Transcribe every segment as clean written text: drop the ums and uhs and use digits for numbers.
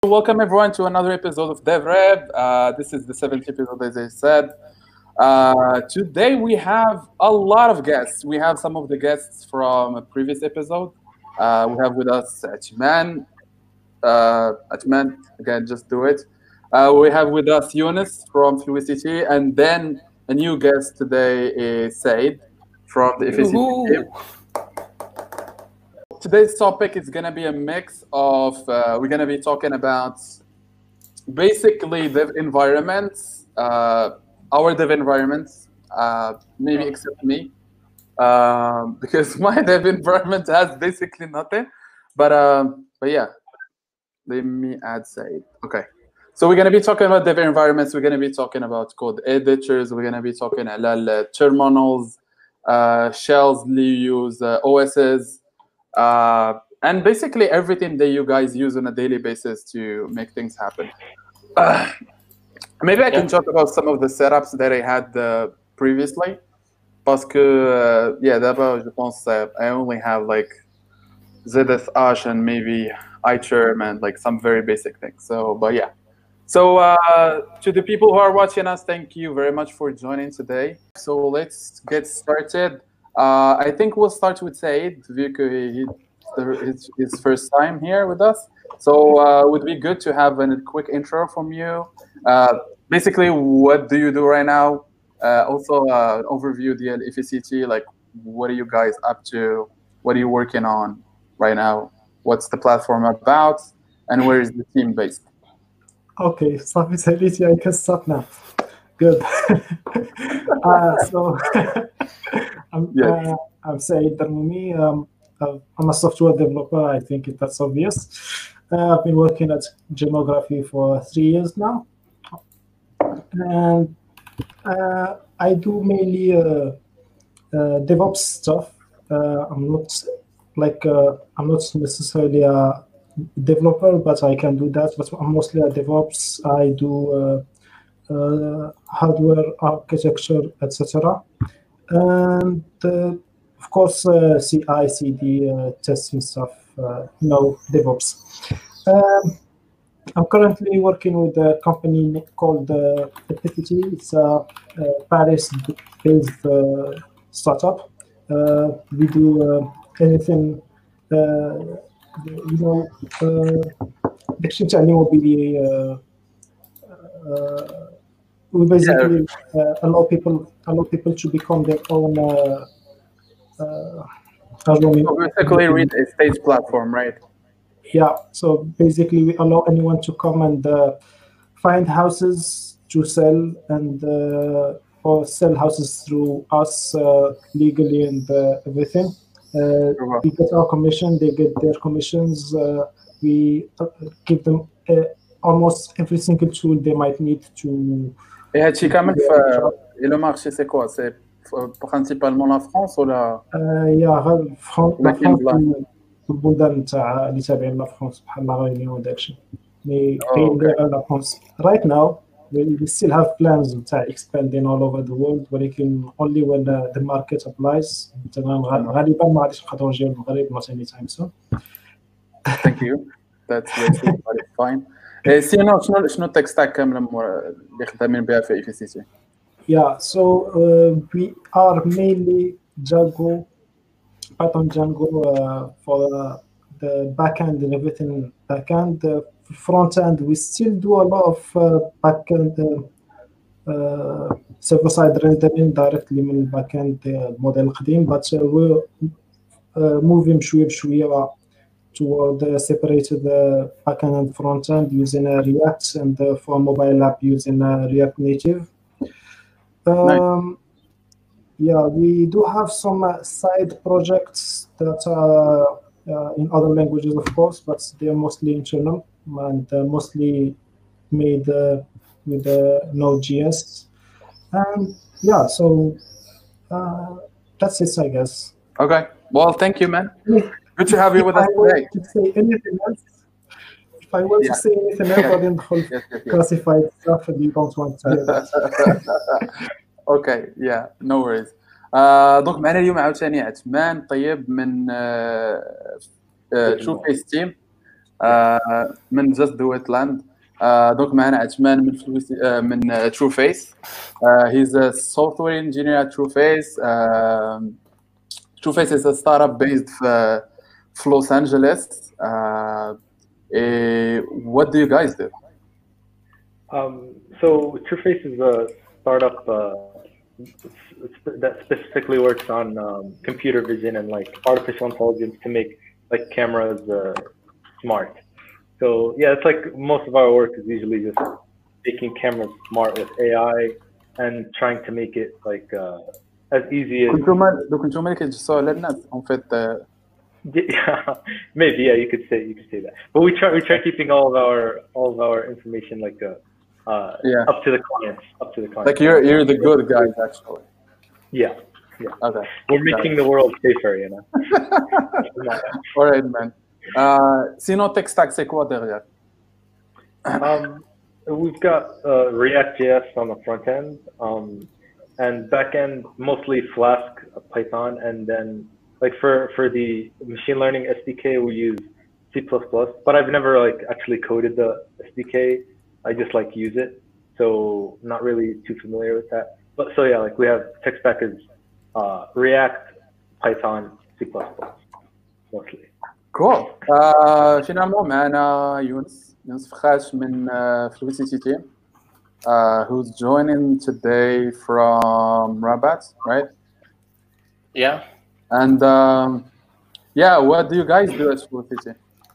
Welcome everyone to another episode of DevRev. This is the seventh episode, as I said. Today we have a lot of guests. We have some of the guests from a previous episode. We have with us Atman. Atman, again, just do it. We have with us Yunus from Fluidity, and then a new guest today is Said from the FACT team. Today's topic is going to be a mix of, we're going to be talking about basically dev environments, our dev environments, maybe except me, because my dev environment has basically nothing. But yeah, let me add Said. Okay. So we're going to be talking about dev environments. We're going to be talking about code editors. We're going to be talking about terminals, shells, use, OSs, and basically everything that you guys use on a daily basis to make things happen. Maybe I can talk about some of the setups that I had previously. Parce que, d'abord, je pense I only have like ZSH and maybe iTerm and like some very basic things. So, but yeah. So to the people who are watching us, thank you very much for joining today. So let's get started. I think we'll start with Said, because it's his first time here with us. So it would be good to have a quick intro from you. Basically, what do you do right now? Also, an overview of the FACT, like what are you guys up to? What are you working on right now? What's the platform about? And where is the team based? Okay, صافي ساليتي I can start now. Good. So I'm Said Darmoumi. I'm a software developer. I think that's obvious. I've been working at Gemography for 3 years now, and I do mainly DevOps stuff. I'm not necessarily a developer, but I can do that. But I'm mostly a DevOps. I do hardware architecture, etc. And of course, CI, CD, testing stuff. DevOps. I'm currently working with a company called Epicity. It's a Paris-based startup. We do anything. داكشي تاع الإيموبيلي. We basically allow people to become their own. Basically, read a stage platform, right? Yeah. So basically, we allow anyone to come and find houses to sell and or sell houses through us legally and everything. We get our commission, they get their commissions. We give them almost every single tool they might need to. Et هادشي كامل في le marché c'est quoi? C'est principalement la France ou la البلدان تاع اللي تابعين لا فرنسا بحال لا غينيون وداكشي. مي غير لا فرنسا. Right now we still have plans تاع expanding all over the world, ولكن only when the market applies. غالبا ما غاديش نقدروا نجيو للمغرب not anytime soon. Thank you. That's fine. سينو شنو التك ستاك كامله اللي خدامين بها في FACT? Yeah, so we are mainly Python Django for the backend and everything backend. Front end, we still do a lot of backend server-side rendering directly من الباكند الموديل القديم, but we're moving شوية بشوية toward separated backend and front end using React, and for mobile app using React Native. Nice. Yeah, we do have some side projects that are in other languages, of course, but they're mostly internal and mostly made with Node.js. And yeah, so that's it, I guess. Okay. Well, thank you, man. Good to have you with us today. If I want to say anything else, I didn't classified stuff and you don't want to hear that. Okay, yeah, no worries. دونك معنا اليوم عاوتاني عثمان طيب من شوف فيس تيم. من جاست دو ات لاند. دونك معنا عثمان من من ترو فيس. He's a software engineer at TrueFace. TrueFace is a startup based في Los Angeles. What do you guys do? So TrueFace is a startup that specifically works on computer vision and like artificial intelligence to make like cameras smart. So yeah, it's like most of our work is usually just making cameras smart with AI and trying to make it like as easy as. كنتو مالك تجسوا على الناس en fait. Yeah, maybe you could say that. But we try keeping all of our information like up to the clients. Like you're the good guys actually. Yeah. Okay. We're making the world safer, you know. All right, man. Sinon, tech stack, c'est quoi derrière? We've got React.js on the front end, and back end mostly Flask, Python, and then like for the machine learning SDK we use C++. But I've never like actually coded the SDK. I just like use it, so not really too familiar with that. But so yeah, like we have tech stack is React, Python, C++ mostly. Cool. Finalement معنا يونس فخاش من Fluidity team, who's joining today from Rabat, right? Yeah. And yeah, what do you guys do at Fluidity?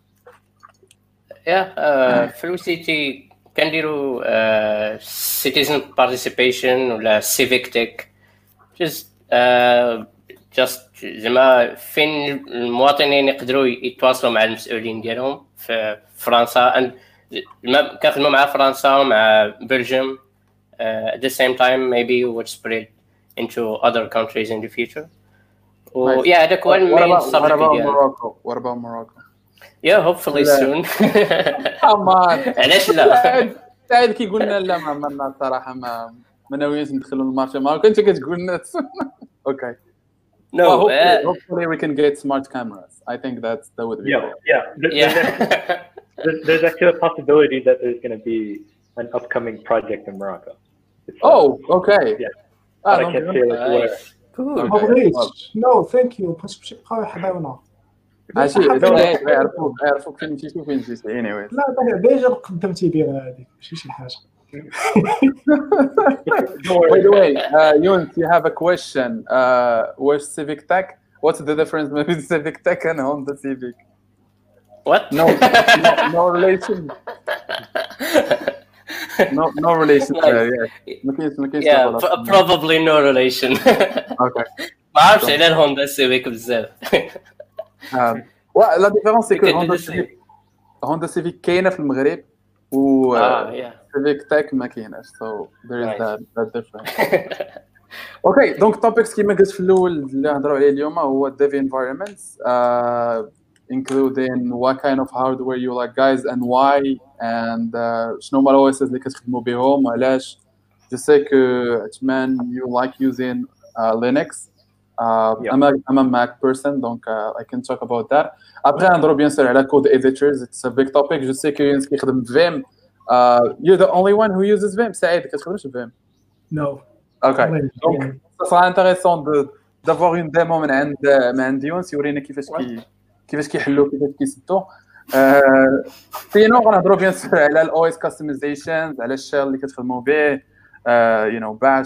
Yeah, Fluidity كنديروا citizen participation ولا civic tech, just زعما فين المواطنين يقدروا يتواصلوا مع المسؤولين ديالهم في فرنسا. كنخدموا مع فرنسا ومع بلجيوم. At the same time maybe we would spread into other countries in the future. Nice. Yeah, هذاك هو المين subject ديالنا. What about Morocco? Yeah, hopefully soon. Come on. علاش لا؟ سعيد كيقول لنا لا ما عمرنا الصراحه ما ناويينش ندخلوا المارشي المغربي. انت كتقول لنا اوكي. No, hopefully we can get smart cameras. I think that would be cool. There's actually a possibility that there's going to be an upcoming project in Morocco. Okay. Yeah. But I can't say like where. No, thank you. باش بقاو يحضرونا. ماشي يعرفوك فين مشيتي وفين جيتي anyways. لا ديجا قدمتي بها هذيك ماشي شي حاجه. By the way, Younes, you have a question. Where's Civic Tech? What's the difference between Civic Tech and Honda Civic? What? No relation. No relation there. Yeah, probably no relation. Okay. ما عرفتش على الهوندا سيفيك بزاف. لا ديفيرونس سي كو هوندا سيفيك كاينه في المغرب و سيفيك تاك ما كايناش. So there is that difference. Okay, donc topics كيما قلت في الاول اللي نهضروا عليه اليوم هو dev environments, including what kind of hardware you like guys and why, and شنو هما الاو اس اللي كتخدموا بهم وعلاش. Je sais que Atman you like using Linux. I'm a Mac person, donc I can talk about that. Après, on bien sûr la code editors. It's a big topic. Je sais que Younes qui خدم Vim. You're the only one who uses Vim. سعيد كتخدمش Vim? No. Okay. Donc, ça sera intéressant d'avoir une démo من عند Younes يورينا كيفاش كيحلوا كيفاش كيسدوا. Sinon غنهضروا bien sûr على ال OS customizations, على الشيل اللي كتخدموا به, you know, Bash,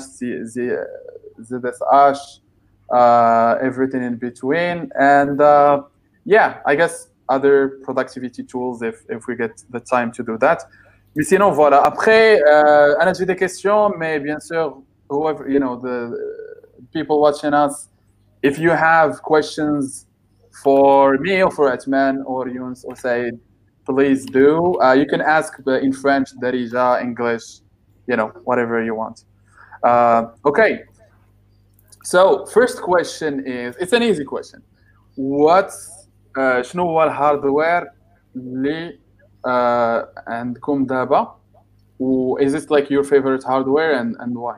ZSH, everything in between, and yeah, I guess other productivity tools if we get the time to do that. Mais sinon voilà. Après, j'ai des questions, mais bien sûr, whoever, you know, the people watching us, if you have questions for me or for Atman or Younes or Said, please do. You can ask in French, Darija, English, you know, whatever you want. Okay. So first question is, it's an easy question. What's شنو هو الهاردوير اللي عندكم دابا و is this like your favorite hardware and why?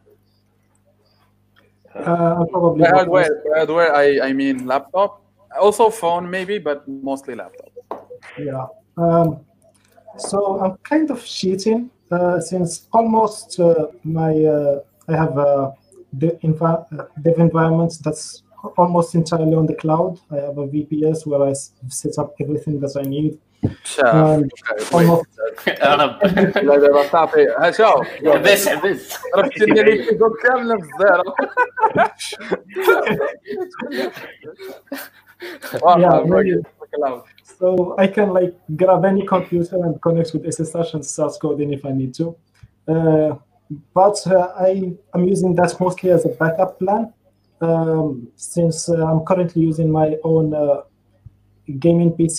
Probably hardware I mean laptop, also phone maybe, but mostly laptop. Yeah. So I'm kind of cheating since almost I have a dev environment that's almost entirely on the cloud. I have a VPS where I set up everything that I need. شاف almost رب لا دابا صافي ها شوف حبس عرفتني لي في دوك كامله في الزهره really. So I can like grab any computer and connect with SSH and start coding if I need to. But I'm using that mostly as a backup plan, since I'm currently using my own gaming PC,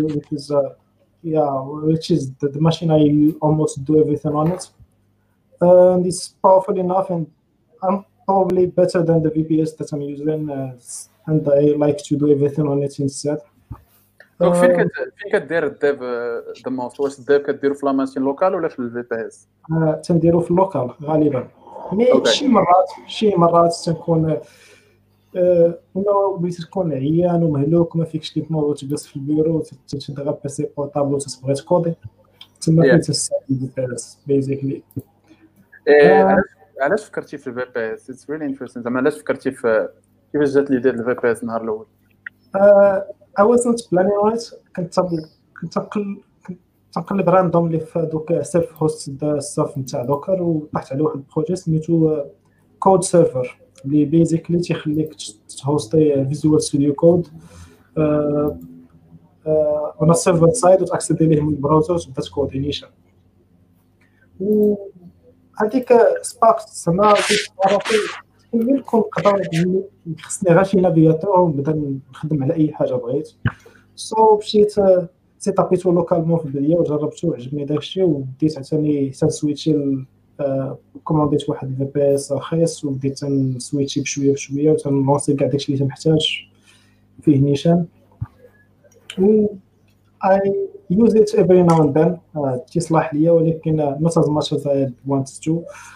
which is the machine I almost do everything on it. And it's powerful enough, and I'm probably better than the VPS that I'm using, and I like to do everything on it instead. دونك فين كدير الديف ذا موست واش الديف كديرو في لا ماشين لوكال ولا في الفي بي اس تنديرو في اللوكال غالبا مي شي مرات تكون بغيتي تكون عيان ومهلوك وما فيكش لي تنوض وتجلس في البيرو وتشد غير بيسي بورطابل وتبغي تكودي تما فين تستعمل الفي بي اس بيزيكلي. علاش فكرتي في الفي بي اس؟ اتس ريلي انتريستين. زعما علاش فكرتي في كيفاش جات لي دير الفي بي اس النهار الاول؟ I wasn't planning on it. كنت تنقلب راندوملي في دوك سيلف هوست ستاف نتاع دوكر وطحت على واحد البروجي سميتو كود سيرفر اللي بيزيكلي تيخليك تهوستي فيجوال ستوديو كود اون سيرفر سايد وتاكسيدي ليه من البراوزر وتبدا تكودي نيشان. وهذيك سبارك زعما يمكن نقدر خصني غير شي نافيغاتور ونبدا نخدم على اي حاجه بغيت. مشيت سيتابيتو لوكالمون في البدايه وجربتو وعجبني داكشي وبديت عاوتاني تنسويتشي كومونديت واحد الفي بي اس رخيص وبديت تنسويتشي بشويه بشويه وتنلونسي كاع داكشي اللي تنحتاج فيه نيشان. I use it every now and then تيصلح ليا ولكن not as much as I want to.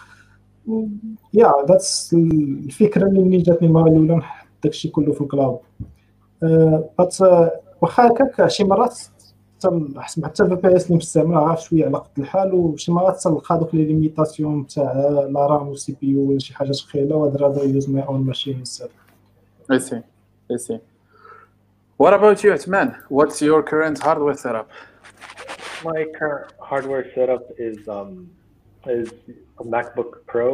that's الفكره اللي جاتني المره الاولى نحط داكشي كله في الكلاود. واخا هكاك شي مرات تنحس حتى الفي بي اس اللي مستعمل عارف شويه على قد الحال وشي مرات تلقى دوك لي ليميتاسيون تاع لا رام و سي بي يو ولا شي حاجه ثقيله وهاد راه يوز ماي اون ماشين انستاد. I see. What about you, Atman? What's your current hardware setup? My current hardware setup is a MacBook Pro,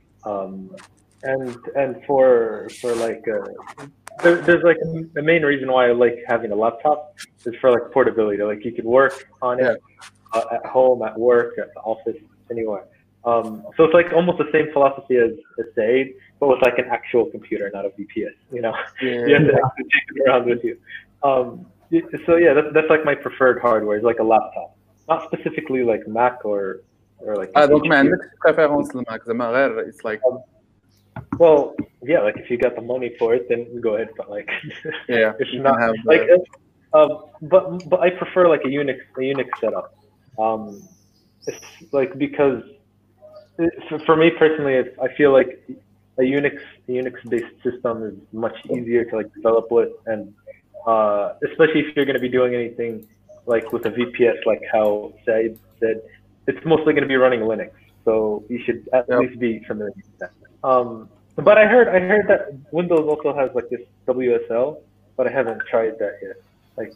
and for like there's like the main reason why I like having a laptop is for like portability. Like you can work on it at home, at work, at the office, anywhere. So it's like almost the same philosophy as Said, but with like an actual computer, not a VPS. You know, you have to actually take it around with you. So yeah, that's like my preferred hardware. It's like a laptop, not specifically like Mac or like. Donc ما عندكش préférence للماك زعما غير it's like. Well, yeah, like if you got the money for it, then go ahead. But like, it's not like. But I prefer like a Unix setup. It's like because for me personally, I feel like a Unix based system is much easier to like develop with, and especially if you're going to be doing anything like with a VPS, like how Said said, it's mostly going to be running Linux, so you should at least be familiar with that. But I heard that Windows also has like this WSL, but I haven't tried that yet. Like,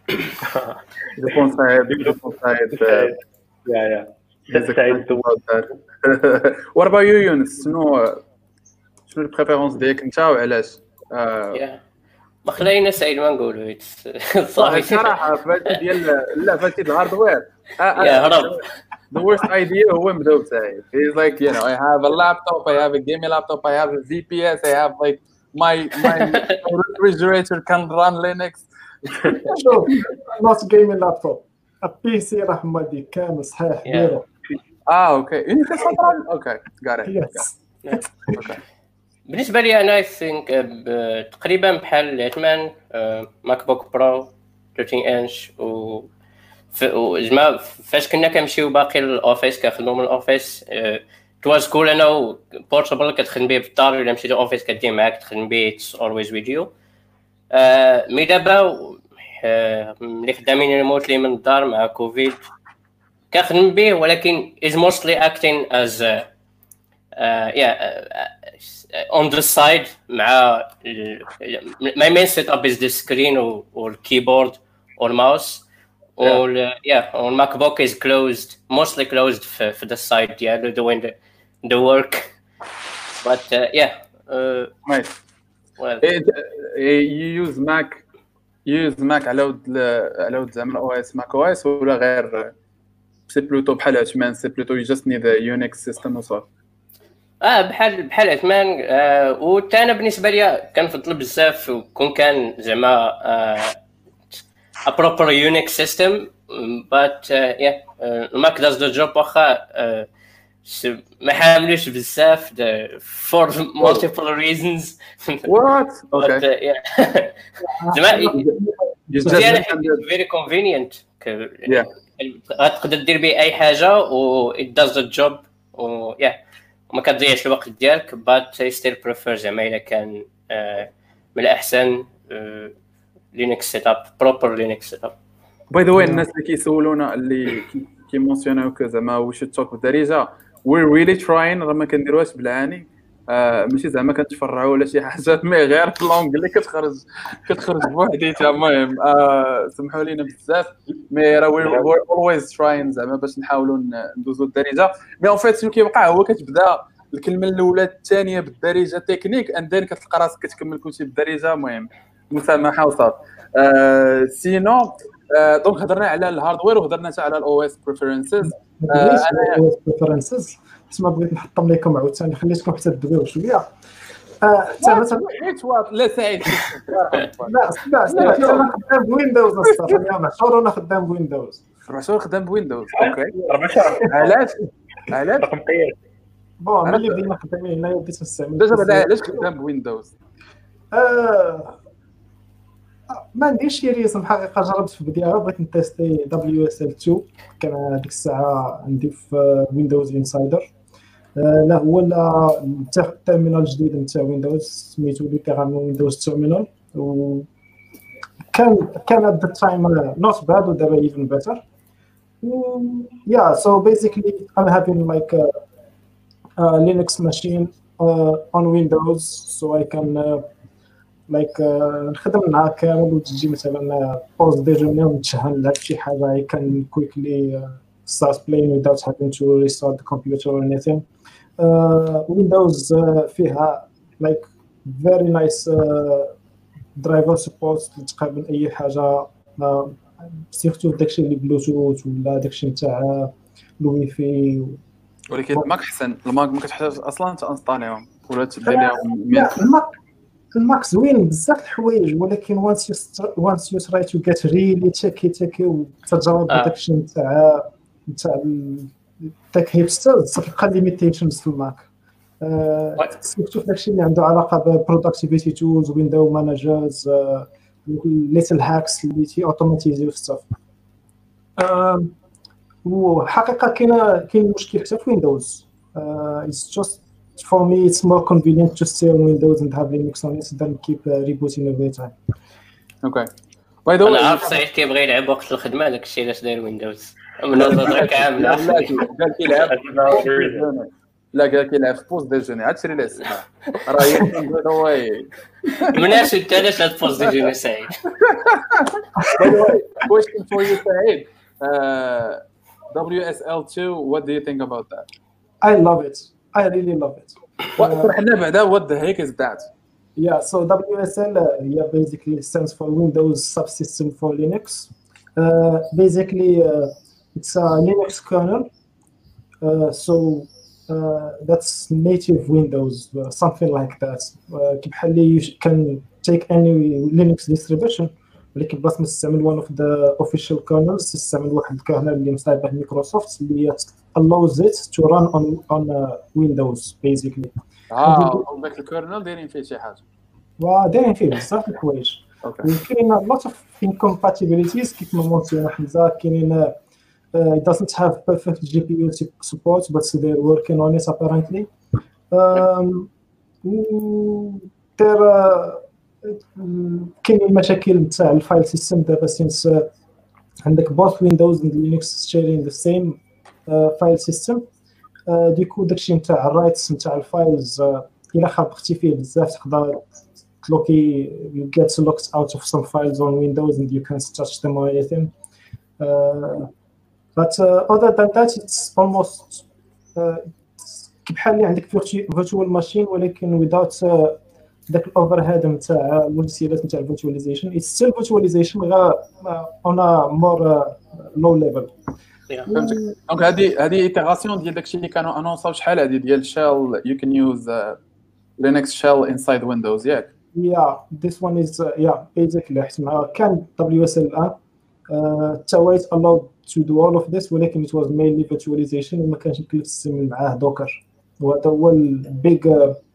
yeah. What about you, Yunus? شنو البريفيرونس ديالك انت وعلاش؟ ما خلينا سعيد ما نقولوا صافي صراحه فهادشي ديال لا فهادشي الهاردوير يا هرب. The worst idea هو مبدوب سعيد. He's like, you know, I have a laptop, I have a gaming laptop, I have a VPS, I have like my refrigerator can run Linux. Not gaming laptop. A PC راه مادي كامل صحيح ديرو. Okay. Okay, got it. Yes. Okay. بالنسبه لي انا ثينك تقريبا بحال عثمان ماك بوك برو 13 انش وجماعه فاش كنا كنمشيو باقي للاوفيس كنخدموا من الاوفيس تواز كول انا بورتابل كتخدم به في الدار ولا مشيتي الاوفيس كدير معاك تخدم به اولويز فيديو. مي دابا ملي خدامين ريموتلي من الدار مع كوفيد كنخدم به ولكن is mostly acting as on the side مع my main setup is the screen or keyboard or mouse or الماك بوك is closed, mostly closed for the side doing the work, but Nice. well you use Mac على ود زعما او اس ماك او اس ولا غير سي بلوتو بحال عثمان سي بلوتو you just need a Unix system وصافي؟ بحال عثمان وتا انا بالنسبه لي كنفضل بزاف كون كان زعما a proper Unix system, but الماك does the job واخا ما حاملوش بزاف for multiple reasons. What? Okay. زعما very convenient. غتقدر دير به اي حاجه و it does the job و وما كتضيعش الوقت ديالك، but I still prefer زعما الا كان من الاحسن Linux setup, proper Linux setup. By the way, الناس اللي كيسولونا اللي كيمونسيوناو زعما we should talk بالدارجه we're really trying، راه ما كنديروهاش بالعاني، ماشي زعما كنتفرعوا ولا شي حاجه، مي غير اللونجلي كتخرج بوحديتها. المهم سمحوا لينا بزاف، مي راه we're always trying زعما باش نحاولوا ندوزوا الدارجه. مي اون فيت شنو كيبقى هو كتبدا الكلمه الاولى الثانيه بالدارجه تكنيك اندين كتلقى راسك كتكمل كلشي بالدارجه. المهم مسامحه وصافي. سينو دونك هضرنا على الهاردوير وهضرنا حتى على الاو اس بريفيرنسز. انا بريفيرنسز تما بغيت نحطهم لكم عاوتاني، خليتكم حتى تدويو شويه. حتى مثلا لا سعيد لا انا خدام بويندوز اصلا، انا محشور انا خدام بويندوز. محشور خدام بويندوز. اوكي 14 علاش رقم قياس. بون ملي بدينا خدامين هنايا بديت نستعمل دابا بعدا علاش خدام بويندوز؟ ما عنديش شي ريزم حقيقه. جربت في البدايه بغيت نتيستي WSL2، كان ديك الساعه عندي في ويندوز انسايدر. لا هو التيرمينال الجديد نتاع ويندوز سميتو ليترالمون ويندوز تيرمينال، و كان at the time not bad ودابا even better. So basically I'm having like a Linux machine on Windows, so I can نخدم معها كامل وتجي مثلا بوز ديجوني ونتشهن لك شي حاجه. I can quickly start playing without having to restart the computer or anything. Windows فيها like very nice driver support تقابل اي حاجه، سيرتو داكشي اللي بلوتوث ولا داكشي نتاع الواي فاي. ولكن الماك احسن، الماك ما كتحتاج اصلا تانستاليهم ولا تبدا لهم. الماك زوين بزاف الحوايج، ولكن once you try to get really techy وتجرب داكشي نتاع التك هيبسترز تلقى ليميتيشنز في الماك. سيرتو داكشي اللي عنده علاقه ببرودكتيفيتي تولز ويندو مانجرز ليتل هاكس اللي تي اوتوماتيزيو ستاف. وحقيقه كاين مشكل حتى في ويندوز. it's just for me it's more convenient to stay on Windows and have Linux on it than keep rebooting every time. Okay. By the way, انا عارف سعيد كيبغي يلعب وقت الخدمه داكشي علاش داير ويندوز من نظره كامله. قال كيلعب لا قال كيلعب في بوست ديجوني عاد شري ليه راه هو مناش انت علاش هاد بوست ديجوني سعيد. By the way, question for you سعيد. WSL2, what do you think about that? I love it. I really love it. حنا بعدا what the heck is that? Yeah, so WSL basically stands for Windows Subsystem for Linux. Basically, it's a Linux kernel. That's native Windows, something like that. You can take any Linux distribution, ولكن بس نستعمل one of the official kernels، نستعمل واحد الكernel اللي مصايبه مايكروسوفت اللي allows it to run on Windows basically. ذاك الكيرنل دايرين فيه شي حاجه ودايرين فيه بزاف الحوايج. وكاين lot of incompatibilities كيف ما مونسيون حمزه. كاينين it doesn't have perfect GPU support but they're working on it apparently. كاين المشاكل تاع الفايل سيستم دابا سينس عندك both Windows and Linux sharing the same file system. ديكو داكشي نتاع الرايتس نتاع الفايلز الا خربقتي فيه بزاف تقدر تلوكي you get locked out of some files on Windows and you can't touch them or anything. But other than that it's almost بحال اللي عندك virtual machine ولكن without داك الاوفرهيد نتاع الموديلات نتاع الفيرتواليزيشن. It's still virtualization غير on a more low level. فهمتك. دونك هذه ايتيراسيون ديال داكشي اللي كانوا انونساو شحال هذه ديال shell you can use Linux shell inside Windows ياك. Yeah, this one is basically حيت كان WSL الان تاويت allowed to do all of this ولكن it was mainly virtualization وما كانش يمكن تستعمل معاه دوكر. وهذا هو البيج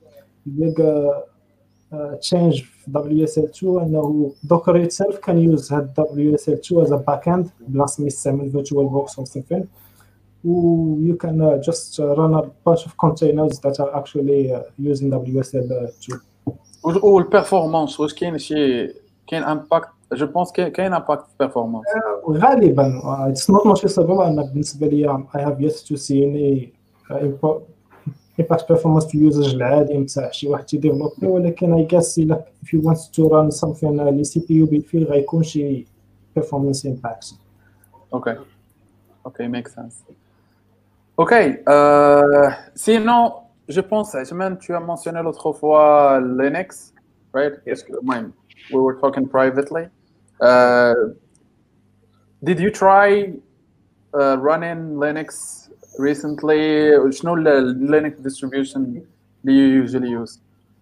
change في WSL2 انه docker itself can use هاد WSL2 as a backend بلاص ما يستعمل VirtualBox or something. You can just run a bunch of containers that are actually using WSL2. والبيرفورمانس واش كاين امباكت؟ جو بونس كاين امباكت في البيرفورمانس غالبا it's not noticeable. انا بالنسبه لي I have yet to see any impact performance في اليوزج العادي نتاع شي واحد تيديفلوبي ولكن I guess if you want to run something اللي CPU بيل فيه غيكون شي performance impacts. Okay, makes sense. Okay, sinon, je pense, Ajman, tu as mentionné l'autre fois Linux, right? Yes. We were talking privately. Did you try running Linux recently? شنو Linux distribution do you usually use?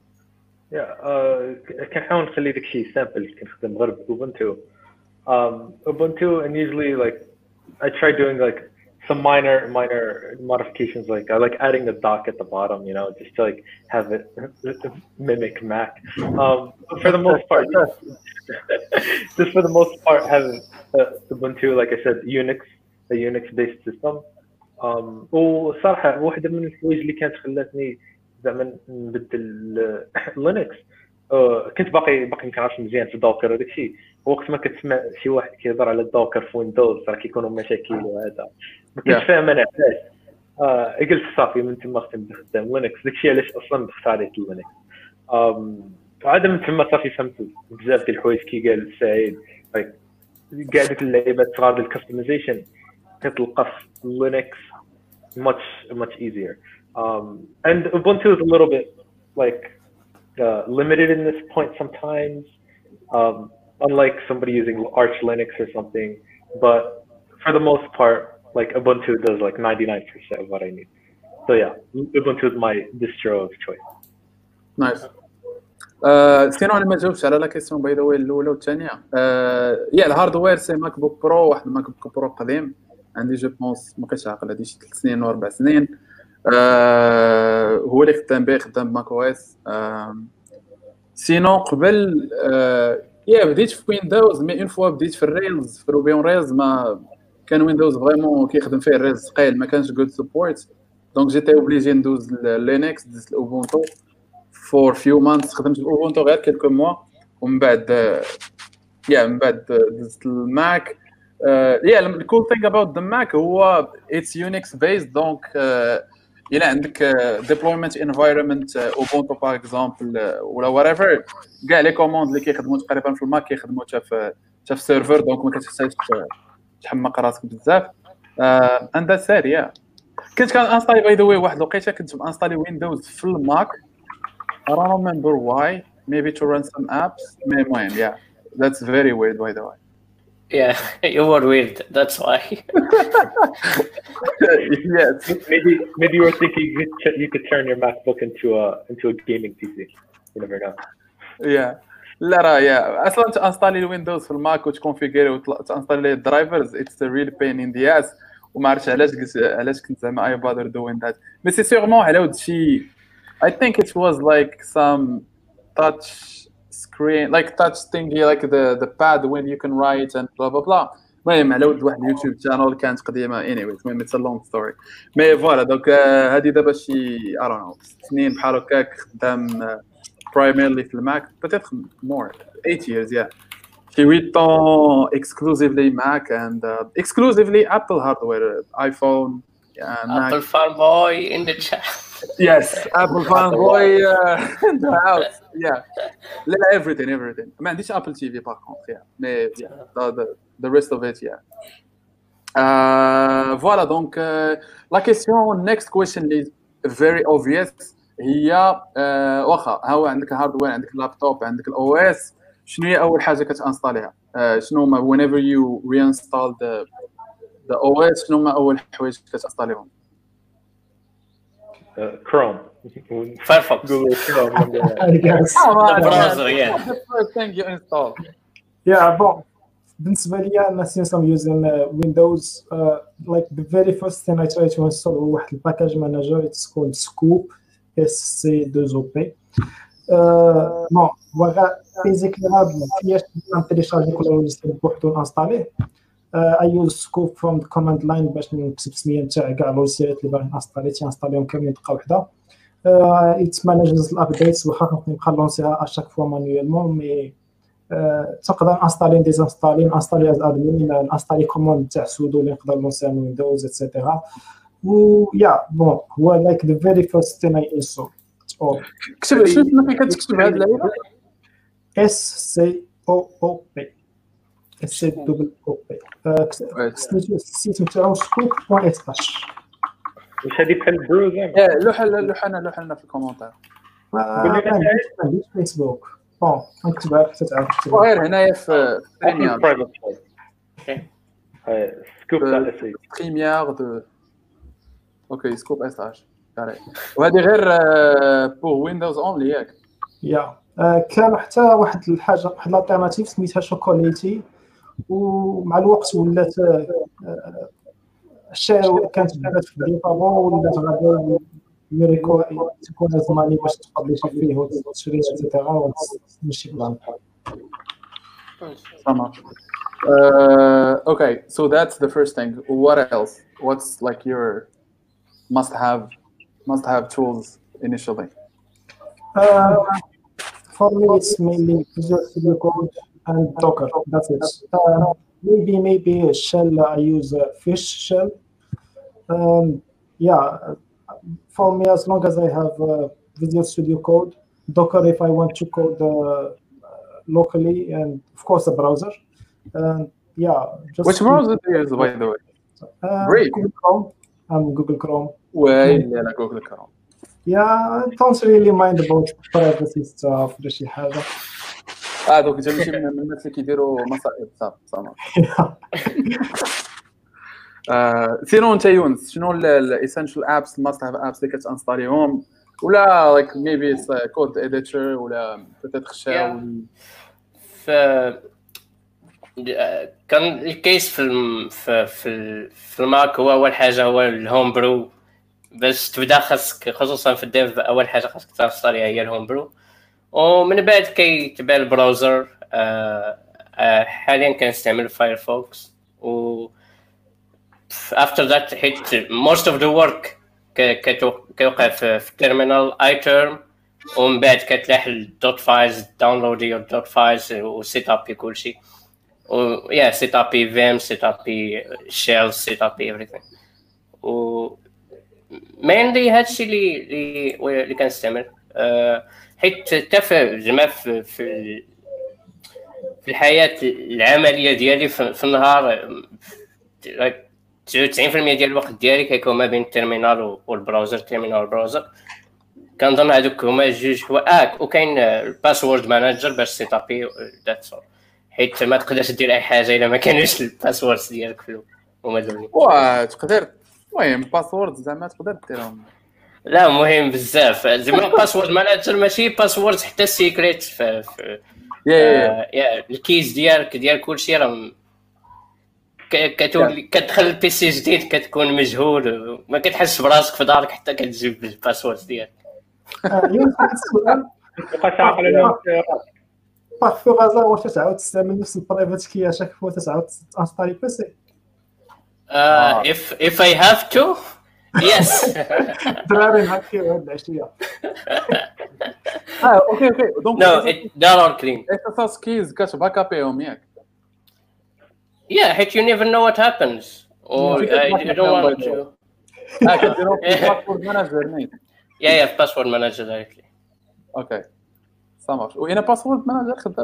كنحاول نخلي داكشي سامبل كنخدم غير بأوبونتو. Ubuntu and usually like I try doing like some minor modifications, like I like adding a dock at the bottom, you know, just to like have it mimic Mac. For the most part, just for the most part, having Ubuntu, like I said, a Unix-based system. وصراحة واحدة من الحوايج اللي كانت خلاتني زعما نبدل لينكس كنت باقي ما كنعرفش مزيان في دوكر وداك الشيء. وقت ما كتسمع شي واحد كيهضر على الدوكر في ويندوز راه كيكونوا مشاكل وهذا ما كنتش فاهم انا علاش. قلت صافي من تما خصني نخدم لينكس. داكشي علاش اصلا اختاريت لينكس. عاد من تما صافي فهمت بزاف ديال الحوايج كي قال سعيد كاع ديك اللعيبات صغار ديال الكاستمايزيشن كتلقى في لينكس much easier. And Ubuntu is a little bit like limited in this point sometimes, unlike somebody using Arch Linux or something. But for the most part, like Ubuntu does like 99% of what I need. So yeah, Ubuntu is my distro of choice. Nice. سينو انا ما جاوبتش على لا كيسيون باي ذا واي الاولى والثانيه. الهاردوير سي ماك بوك برو، واحد الماك بوك برو قديم عندي جو بونس ما كنتش عاقل هادي شي 3 سنين و 4 سنين. هو اللي خدام به، خدام بماك او اس. سينو قبل بديت في ويندوز، مي اون فوا بديت في الريلز في روبي اون ريلز ما كان ويندوز فريمون كيخدم فيه الريلز ثقيل، ما كانش جود سبورت. دونك جيتي اوبليجي ندوز لينكس، دزت الاوبونتو فور فيو مانثs. خدمت الاوبونتو غير كيلكو موا ومن بعد من بعد دزت الماك. the cool thing about the Mac هو it's Unix based. دونك إلا عندك deployment environment Ubuntu par exemple ولا whatever، كاع لي كوموند اللي كيخدموا تقريبا في الماك كيخدموا حتى في السيرفر. دونك ما كتحتاجش تحمق راسك بزاف. and that's it. كنت انستالي باي ذا واي واحد الوقيته كنت انستالي ويندوز في الماك. I don't remember why, maybe to run some apps. المهم that's very weird by the way. Yeah, you were weird. That's why. Yes. Maybe you were thinking you could turn your MacBook into a gaming PC. You never know. لا راه اصلا تانستالي الويندوز في الماك وتكونفيغيري وتانستالي الدرايفرز it's a real pain in the ass. وما عرفتش علاش كنت زعما I bother doing that. بس سي سيغمون على ود شي I think it was like some touch screen, like touch thingy, like the pad when you can write and blah blah blah. المهم على ود واحد اليوتيوب شانل كانت قديمه. anyways المهم it's a long story. مي فوالا دونك هذه دابا شي I don't know 6 سنين بحال هكاك خدام primarily في الماك peut-être more 8 years yeah شي 8 ans exclusively Mac and exclusively Apple hardware iPhone yeah, Mac. Apple fanboy in the chat. Yes, Apple fanboy in the house. Yeah, everything. ما عنديش Apple TV par contre. Yeah, mais yeah, the rest of it, yeah. Voilà donc la question next question is very obvious. هي واخا هو عندك هاردوير عندك لابتوب عندك الاو اس شنو هي اول حاجه كتانستاليها شنو ما whenever you reinstall the OS شنو ما اول حوايج كتانستاليهم Chrome. Firefox. Google Chrome. I guess. The browser, yeah. the first thing you install Yeah, bon. بالنسبة لي أنا since I'm using Windows like the very first thing I try to install هو واحد الباكاج مانجر it's called Scoop SC2OP bon واغا basically ما فياش نتيليشارجي كل لوجيسيال بوحدو نانستاليه I use Scoop from the command line باش نكتب سميه نتاع كاع اللوجيسيالات اللي باغي نانستالي تينستاليهم كاملين دقه وحده it manages الابديتس واخا نبقى نلونسيها اشاك فوا مانيوالمون مي تقدر انستالي نانستالي از ادمين نانستالي كوموند تاع سودو اللي نقدر نلونسيها من ويندوز اتسيتيرا و يا بون هو لايك ذا فيري فيرست ثين اي انستول كتب شنو فين كتكتب هاد اللعيبه SCOOP SCOOP السيت نتاعو scoop.sh واش هذه بحال البروزر؟ لوح لنا في الكومنتير ما عنديش فيسبوك بون نكتبها حتى تعرف غير هنايا في بريمير بريمير دو اوكي سكوب اس اش وهذه غير بور ويندوز اونلي ياك يا كان حتى واحد الحاجه واحد الالتيرناتيف سميتها شوكوليتي ومع الوقت ولات الشيء كانت بدات في الديفابون ولات غادي يوريكو تكون زماني باش تبليشي فيه وتشري اكسيتيرا وتمشي بلان تمام okay so that's the first thing what else what's like your must have tools initially for me it's mainly Visual Studio Code and Docker that's it maybe a shell I use fish shell yeah for me as long as I have Visual Studio Code Docker if I want to code locally and of course a browser yeah just which browser do you use by the way Google Chrome Google Chrome ولا Google Chrome yeah I don't really mind about privacy stuff ولا شي حاجه دوك انت ماشي من الناس اللي كيديروا مصائب صافي سينو انت يونس شنو الاسينشال ابس ماست هاف ابس اللي كتانستاليهم ولا لايك ميبي كود اديتور ولا بيتيتر شاو كان الكيس في الماك هو اول حاجه هو الهوم برو باش تبدا خاصك خصوصا في الديف اول حاجه خاصك تانستاليها هي الهوم برو ومن بعد كيتبع البراوزر حاليا كنستعمل فايرفوكس و after that حيت most of the work كيوقع في التيرمينال اي تيرم ومن بعد كتلاح الدوت فايلز داونلودي الدوت فايلز وسيت ابي كلشي و yeah set up VM set up shell set up everything و mainly هادشي اللي كنستعمل حيت حتى زعما في الحياه العمليه ديالي في النهار 99% ديال الوقت ديالي كيكون ما بين التيرمينال والبراوزر التيرمينال والبراوزر كنظن هذوك هما جوج وكاين الباسورد مانجر باش سيت ابي ذاتس حيت ما تقدرش دير اي حاجه الا ما كانوش الباسوردز ديالك في هما دوني تقدر المهم باسورد زعما تقدر ديرهم لا مهم بزاف زعما باسورد مانجر ماشي باسورد حتى سيكريت يا الكيز ديالك ديال كلشي راه كتولي كتدخل البيسي جديد كتكون مجهول وما كتحس براسك في دارك حتى كتجيب الباسورد ديالك بقى عاقل على في غازا واش تعاود تستعمل نفس البرايفت كي اشاك فوا تعاود تانستالي بيسي if I have to yes دراري هكا هاد العشيه اوكي دونك No, they're all clean. SSH keys كتباك ابيهم ياك. Yeah, حيت you never know what happens. Or I don't want to. كديروا في الباسورد مانجر نيت. Yeah, password manager directly. اوكي ça marche. وين باسورد مانجر خدام.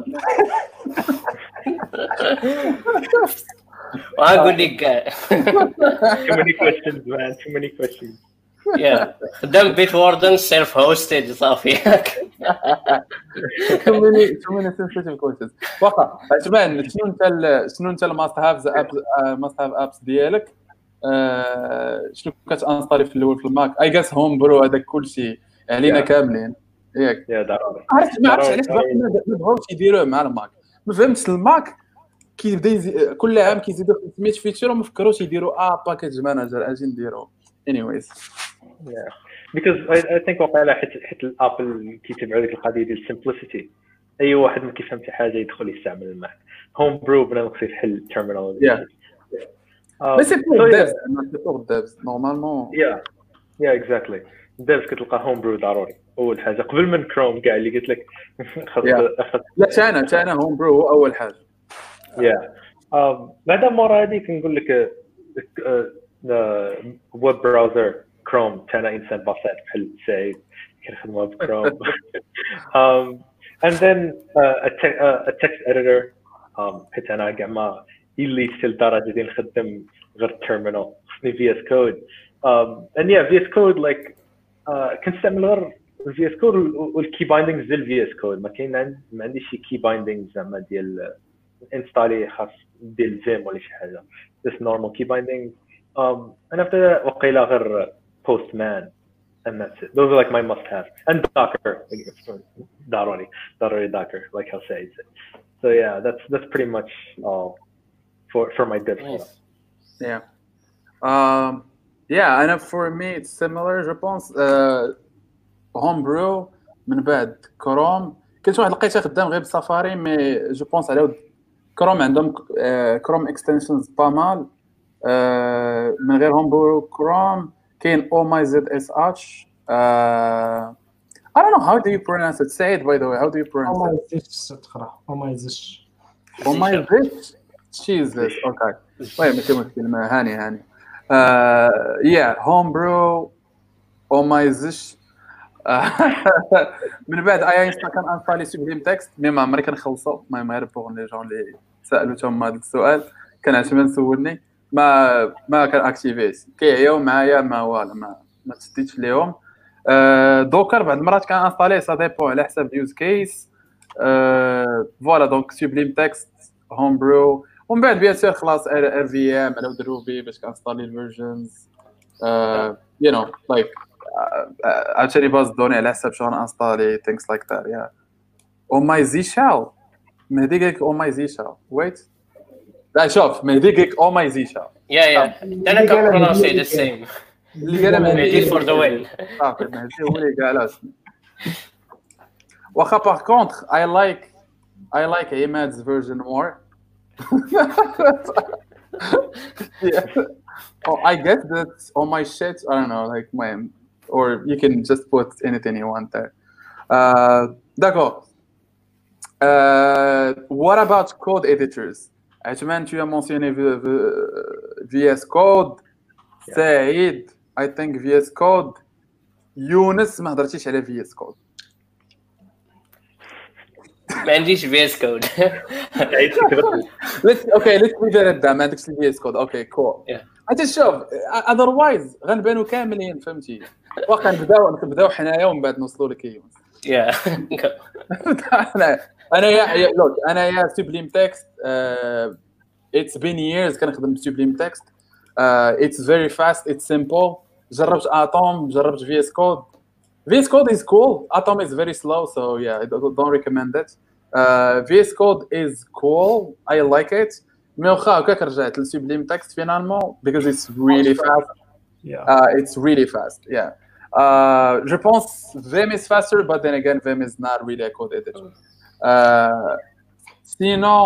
وأقول لك Too many questions, man. Too many questions. yeah خدام بيت واردن سيلف هوستد صافي. too many sensitive questions. واخا عجبان شنو انت الماست هاف ابس ديالك شنو كتانستالي في الاول في الماك اي جاس هوم برو هذاك كلشي علينا كاملين ياك ضروري. عرفت ما عرفتش علاش باقي ما بغاوش يديروه مع الماك ما فهمتش الماك كيبدا كل عام كيزيدوا 500 فيتشر وما فكروش يديروا باكيج مانجر اجي نديرو anyways Yeah. Because I think وقيلا حيت الابل كيتبعوا ديك القضيه ديال simplicity. اي واحد ما كيفهم شي حاجه يدخل يستعمل الماك. هوم برو بلا ما يخصو يحل التيرمينال. Mais c'est pour devs, normalement. Yeah, exactly. devs كتلقى هوم برو ضروري اول حاجه قبل من كروم كاع اللي قلت لك. لا تاعنا هوم برو هو اول حاجه. بعد مورا هذه كنقول لك ويب براوزر كروم تاعنا انسان بسيط بحال سعيد كنخدموا بكروم. And then a text editor حيت انا كاع ما اللي حتى لدرجه ديال نخدم غير التيرمينال خصني VS Code. And yeah VS Code like كنستعمل غير VS Code والكي بايندينغز ديال VS Code ما كاين ما عنديش شي كي بايندينغز زعما ديال انستالي خاص ديال فيم ولا شي حاجه just normal key bindings. and after that وقيلا غير Postman and that's it. Those are like my must-have. And Docker, ضروري Docker, like how Said said. So yeah, that's pretty much all for my dev stuff. Yeah, and for me it's similar. Je pense Homebrew من بعد كروم كنت واحد لقيتها خدام غير بسفاري مي جو بونس على كروم عندهم كروم اكستنشنز با مال من غير Homebrew كروم كاين OMyZSH. I don't know how do you pronounce it. Say it by the way. How do you pronounce it? OMyZSH. Jesus. Okay. طيب ماشي مشكل هاني. Yeah, Homebrew OMyZSH. من بعد انستا كان انستالي سوبليم تكست مي ما عمري كنخلصو. المهم غير بوغ لي جون اللي سالوا تهم هذا السؤال كان عشمان سولني ما كان اكتيفيت كيعياو معايا ما والو ما تسديتش ليهم. دوكر بعض المرات كان انستالي سا ديبون على حساب يوز كيس. فوالا دونك سوبليم تكست Homebrew ومن بعد بيان سور خلاص ار في ام على دروبي باش كنستالي الفيرجنز you know like عاوتاني باز دوني على حساب شلون انستالي things like that. yeah OMyZShell مهدي قالك OMyZShell wait لا شوف مهدي قالك OMyZShell yeah انا كنبرونونس ذا سيم اللي قال مهدي فور ذا وين صافي مهدي هو اللي قال واخا باغ كونطخ I like Imad's version more. yeah. Oh, I guess that's on my shit. I don't know, like my, or you can just put anything you want there. D'accord. What about code editors? Ajman, tu as mentionné VS Code. Saïd, I think VS Code. Younes, ما هضرتيش على VS Code. ما عنديش VS Code. let's leave it at that. ما عندكش VS Code. Okay, cool. حتى شوف otherwise غنبانو كاملين فهمتي. واخا نبداو حنايا ومن بعد نوصلوا لك يونس. انا يا سوبليم تكست it's been years كنخدم بسوبليم تكست. It's very fast, it's simple. جربت Atom, جربت VS Code. VS Code is cool. Atom is very slow, so yeah, I don't recommend it. VS Code is cool. I like it. Mais واخا هكاك رجعت لسوبليم تكست finalement because it's really fast. It's really fast. Yeah. Je pense Vim is faster, but then again, Vim is not really a code editor. Sinon,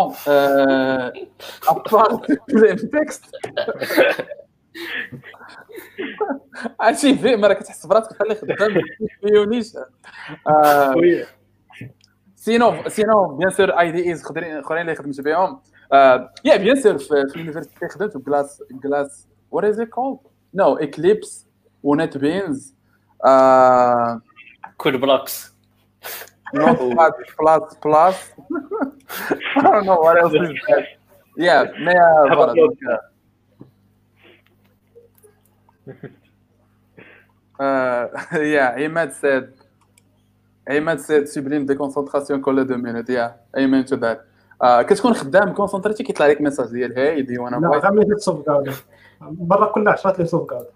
à part Sublime Text, عرفتي فيم راه كتحس براسك بحال اللي خدام مليونيش وي سينو بيان سور اي دي ايز اخرين اللي خدمت بهم يا بيان سور في اليونيفرسيتي خدمت بكلاس وات از ات كولد نو اكليبس ونت بينز كود بلوكس not plus I don't know what else is that yeah yeah Ahmed said sublime déconcentration كل 2 minutes yeah amen to that كتكون خدام كونسونطريتي كيطلع لك ميساج ديال هاي دي وانا لا غير ملي تصوب كاع برا كل 10 اللي صوب كاع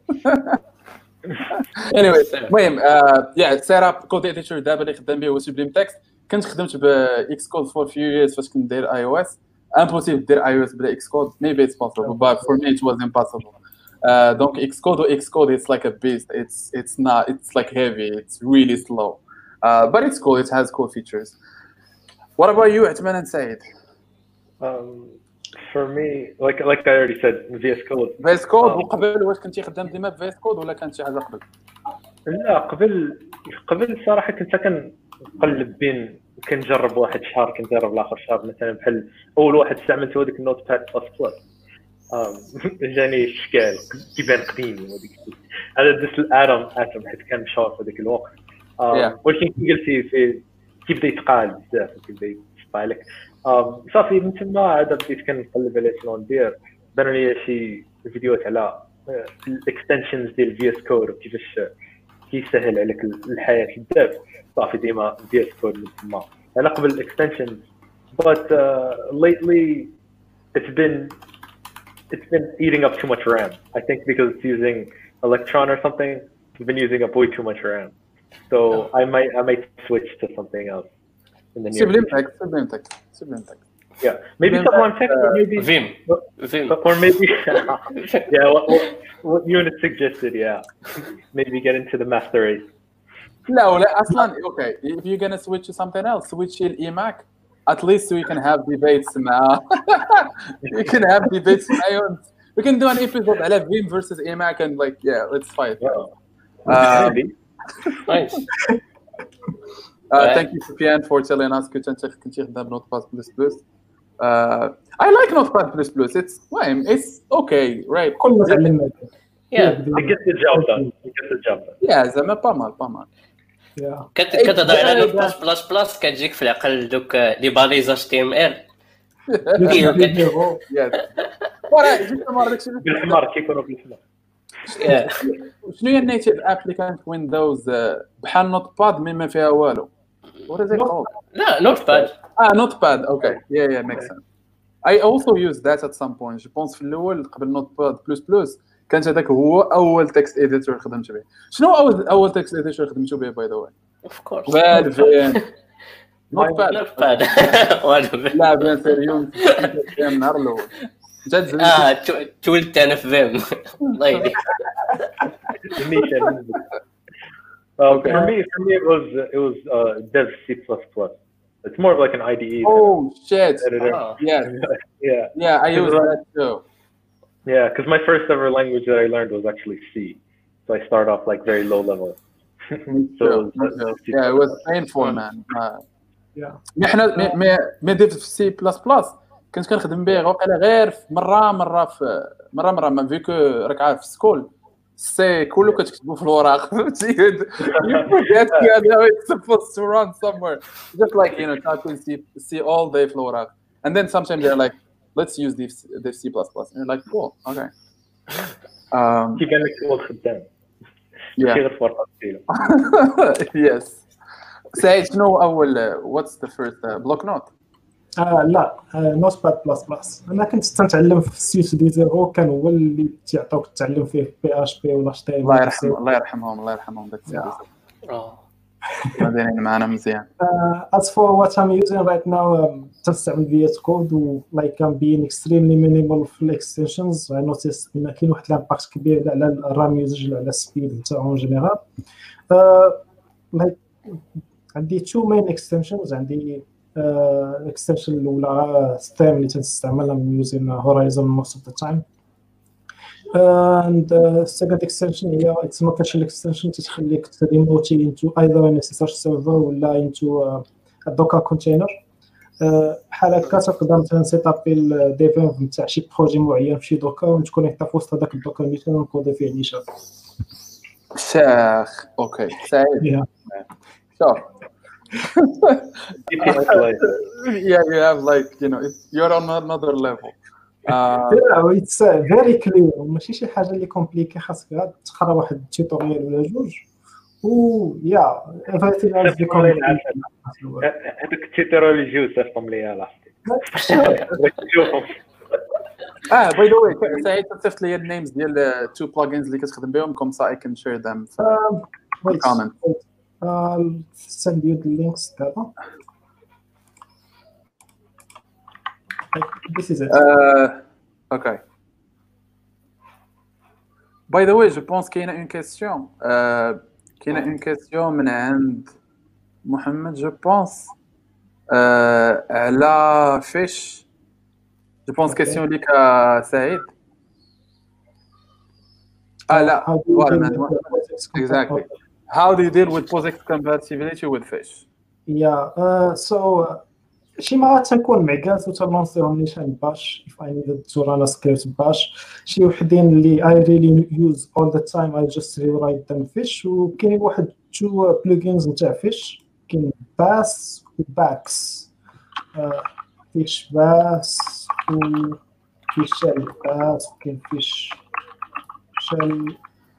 anyway المهم سيت اب كود اديتور دابا اللي خدام به هو سوبليم تكست كنت خدمت باكس كود فور فيو ييرز فاش كنت ندير اي او اس امبوسيبل دير اي او اس بلا اكس كود maybe it's possible but for me it was impossible donc Xcode it's like a beast it's like heavy it's really slow but it's cool it has cool features what about you Atman and Said for me like I already said VS Code وقبل واش كنتي خدام ديما بفيس كود ولا كانت شي حاجه قبل لا قبل الصراحه كنت كنقلب بين كنجرب واحد شهر كنجرب الاخر شهر مثلا بحال اول واحد استعملته هذيك النوت باد بلس بلس جاني اشكال كيبان قديم وديك هذا دس الاتم حيت كان مشهور في ذاك الوقت ولكن كي قلتي في كيبدا يتقال بزاف كيبدا يتقال لك صافي من تما عاد بديت كنقلب على شنو ندير بانوا لي شي فيديوهات على الاكستنشنز ديال في اس كود وكيفاش كيسهل عليك الحياه الداف صافي ديما في اس كود من تما على قبل الاكستنشنز but lately it's been eating up too much RAM. I think because it's using Electron or something, it's been using up way too much RAM. So I might switch to something else in the near future. Sublime Text. Yeah, maybe someone text or maybe Vim. or maybe yeah. What unit suggested? Yeah, maybe get into the master race. لا اصلا okay if you're gonna switch to something else switch to Emac at least we can have debates we can have debates we can do an episode على Vim versus Emac and like yeah let's fight نايس thank you Sufyan for telling us كنتي خدام Notepad++. I like Notepad++. It's okay right كل تعلمنا It gets the job done. yeah زعما pas mal كتهضر على نوت بلس بلس كتجيك في العقل دوك لي باليز اتش تي ام ال وراه جيت مره داكشي بالحمار كيكونوا بالحمار شنو هي النيتيف ابليكانت ويندوز بحال نوت باد مما فيها والو what is it called لا نوت باد notepad okay yeah makes sense I also used that at some point je pense في الاول قبل notepad++ كانت هذاك هو اول تكست اديتور خدمت به شنو اول تكست اديتور خدمتو به باي ذا واي اوف كورس نوت باد لا بيان سيريون كان النهار الاول جات تولت انا في فيم الله يهديك Okay. For me, it was Dev C++. It's more of like an IDE. Oh shit! Editor. Yeah. I used that too. Yeah, because my first ever language that I learned was actually C. So I started off like very low level. It was painful, man. Yeah. احنا ما درت في سي بلس بلس كنت كنخدم به وقيلا غير مره ما فيكو راك عارف في السكول سي كله كتكتبوا في الوراق فهمتي you forget how it's supposed to run somewhere just like typing C all day في الوراق and then sometimes they're like let's use this C++ and you're like cool okay كيبان لك هو خدام غير فرقه كثيره yes سعيد شنو اول what's the first block note لا Notepad++. انا كنت تنتعلم في سي دي 0 كان هو اللي تيعطيوك تتعلم فيه PHP ولا HTML الله يرحمهم داك السي بعدين معنا مزيان as for what I'm using right now تنستعمل VS Code و like I'm being extremely minimal في extensions I noticed ان كاين واحد الامباكت كبير على الرام يوزج على السبيد نتاعو جينيرال like عندي two main extensions عندي extension الاولى ستيم اللي تنستعملها using Horizon most of the time and second extension هي it's not a extension تخليك تريموتي into either an SSH server ولا into a docker container. بحال هكا تقدر مثلا سيتابي الديفلوب نتاع شي بروجي معين في شي دوكر وتكونيكتا في وسط هذاك الدوكر نيشان ونكودي فيه نيشان. شاخ اوكي سعيد شوف yeah you have like you know you're on another level. yeah it's very clear ماشي شي حاجه اللي كومبليكي خاصك غير تقرا واحد التوتوريال ولا جوج و يا everything else become هذوك التيترول اللي جيو صيفطهم ليا لاحظتي شوفهم. باي ذا واي سعيد صيفط لي النيمز ديال تو بلجنز اللي كتخدم بهم كوم سا اي كان شير ذم في الكومنت. send you the links دابا. This is it. Okay. By the way, je pense qu'il y a une question. Qu'il y a une question من عند محمد, je pense. على fish. Je pense question ليك سعيد. لا. Exactly. How do you deal with POSIX compatibility with fish? Yeah. So. شي مرات تنكون معكاز وتلونسيهم نيشان باش if I needed to run a script باش شي وحدين اللي I really use all the time I just rewrite them fish وكاين واحد two plugins نتاع fish كاين bass و bax fish bass و fish shell bass وكاين fish shell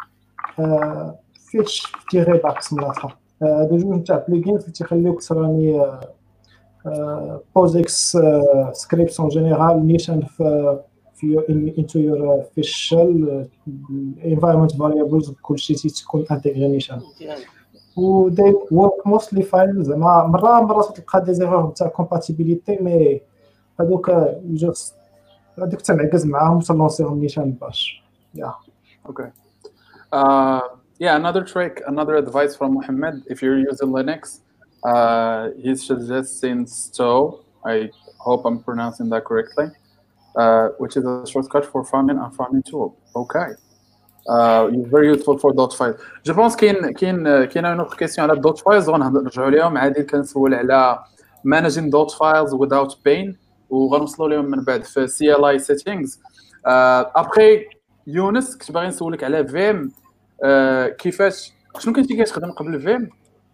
fish تيغي bax ملاصه هادو جوج نتاع plugins اللي تيخليوك تراني POSIX scripts en général niche into your fish shell environment variables كلشي تكون انتغري نيشان و they work mostly fine. زعما مرات تلقى دي زيرور تاع compatibility مي هذوك جوست هذوك تنعكز معاهم وتلونسيهم نيشان باش. Okay. Yeah, another advice from Mohammed, if you're using Linux, he's suggesting Stow. I hope I'm pronouncing that correctly, which is a shortcut for farming and farming tool. Okay. Very useful for dot files. Je pense كاين une autre question على dot files غنرجعوا لهم عادي. كنسول على managing dot files without pain وغنوصلوا لهم من بعد في CLI settings. après يونس كنت باغي نسولك على فيم. كيفاش شنو كنتي كتخدم قبل فيم؟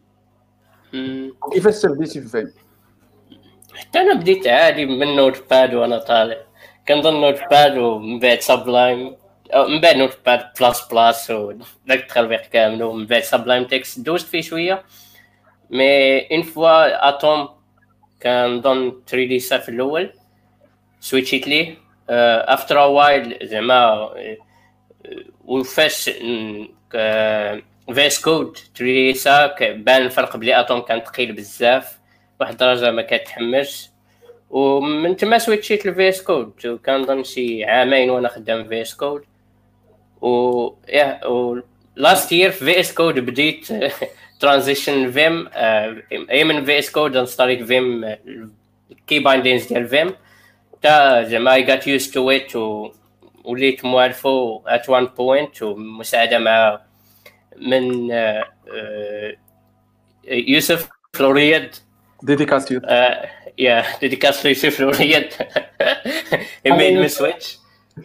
كيفاش بديتي في فيم؟ حتى انا بديت عادي من نوت باد وانا طالع. كنظن نوت باد ومن بعد سبلايم من بعد نوت باد بلاس بلاس وداك التخربيق كامل ومن بعد سبلايم تكست دوزت فيه شويه. مي اون فوا اتوم كنظن 3 دي سا في الاول سويتشيت ليه افتر ا وايل زعما وفاش فيس كود 3 دي سا بان الفرق بلي اتوم كان ثقيل بزاف واحد الدرجه ما كتحملش ومن تما سويتشيت لفيس كود وكنظن شي عامين وانا خدام فيس كود و لاست يير في فيس كود بديت ترانزيشن فيم اي من فيس كود انستاليت فيم الكي بايندينز ديال فيم تا زعما اي غات يوزد تو ات وليت موالفو ات وان بوينت ومساعده مع من يوسف فلوريد ديديكاسيون ديديكاسيون يوسف فلوريد he made me switch.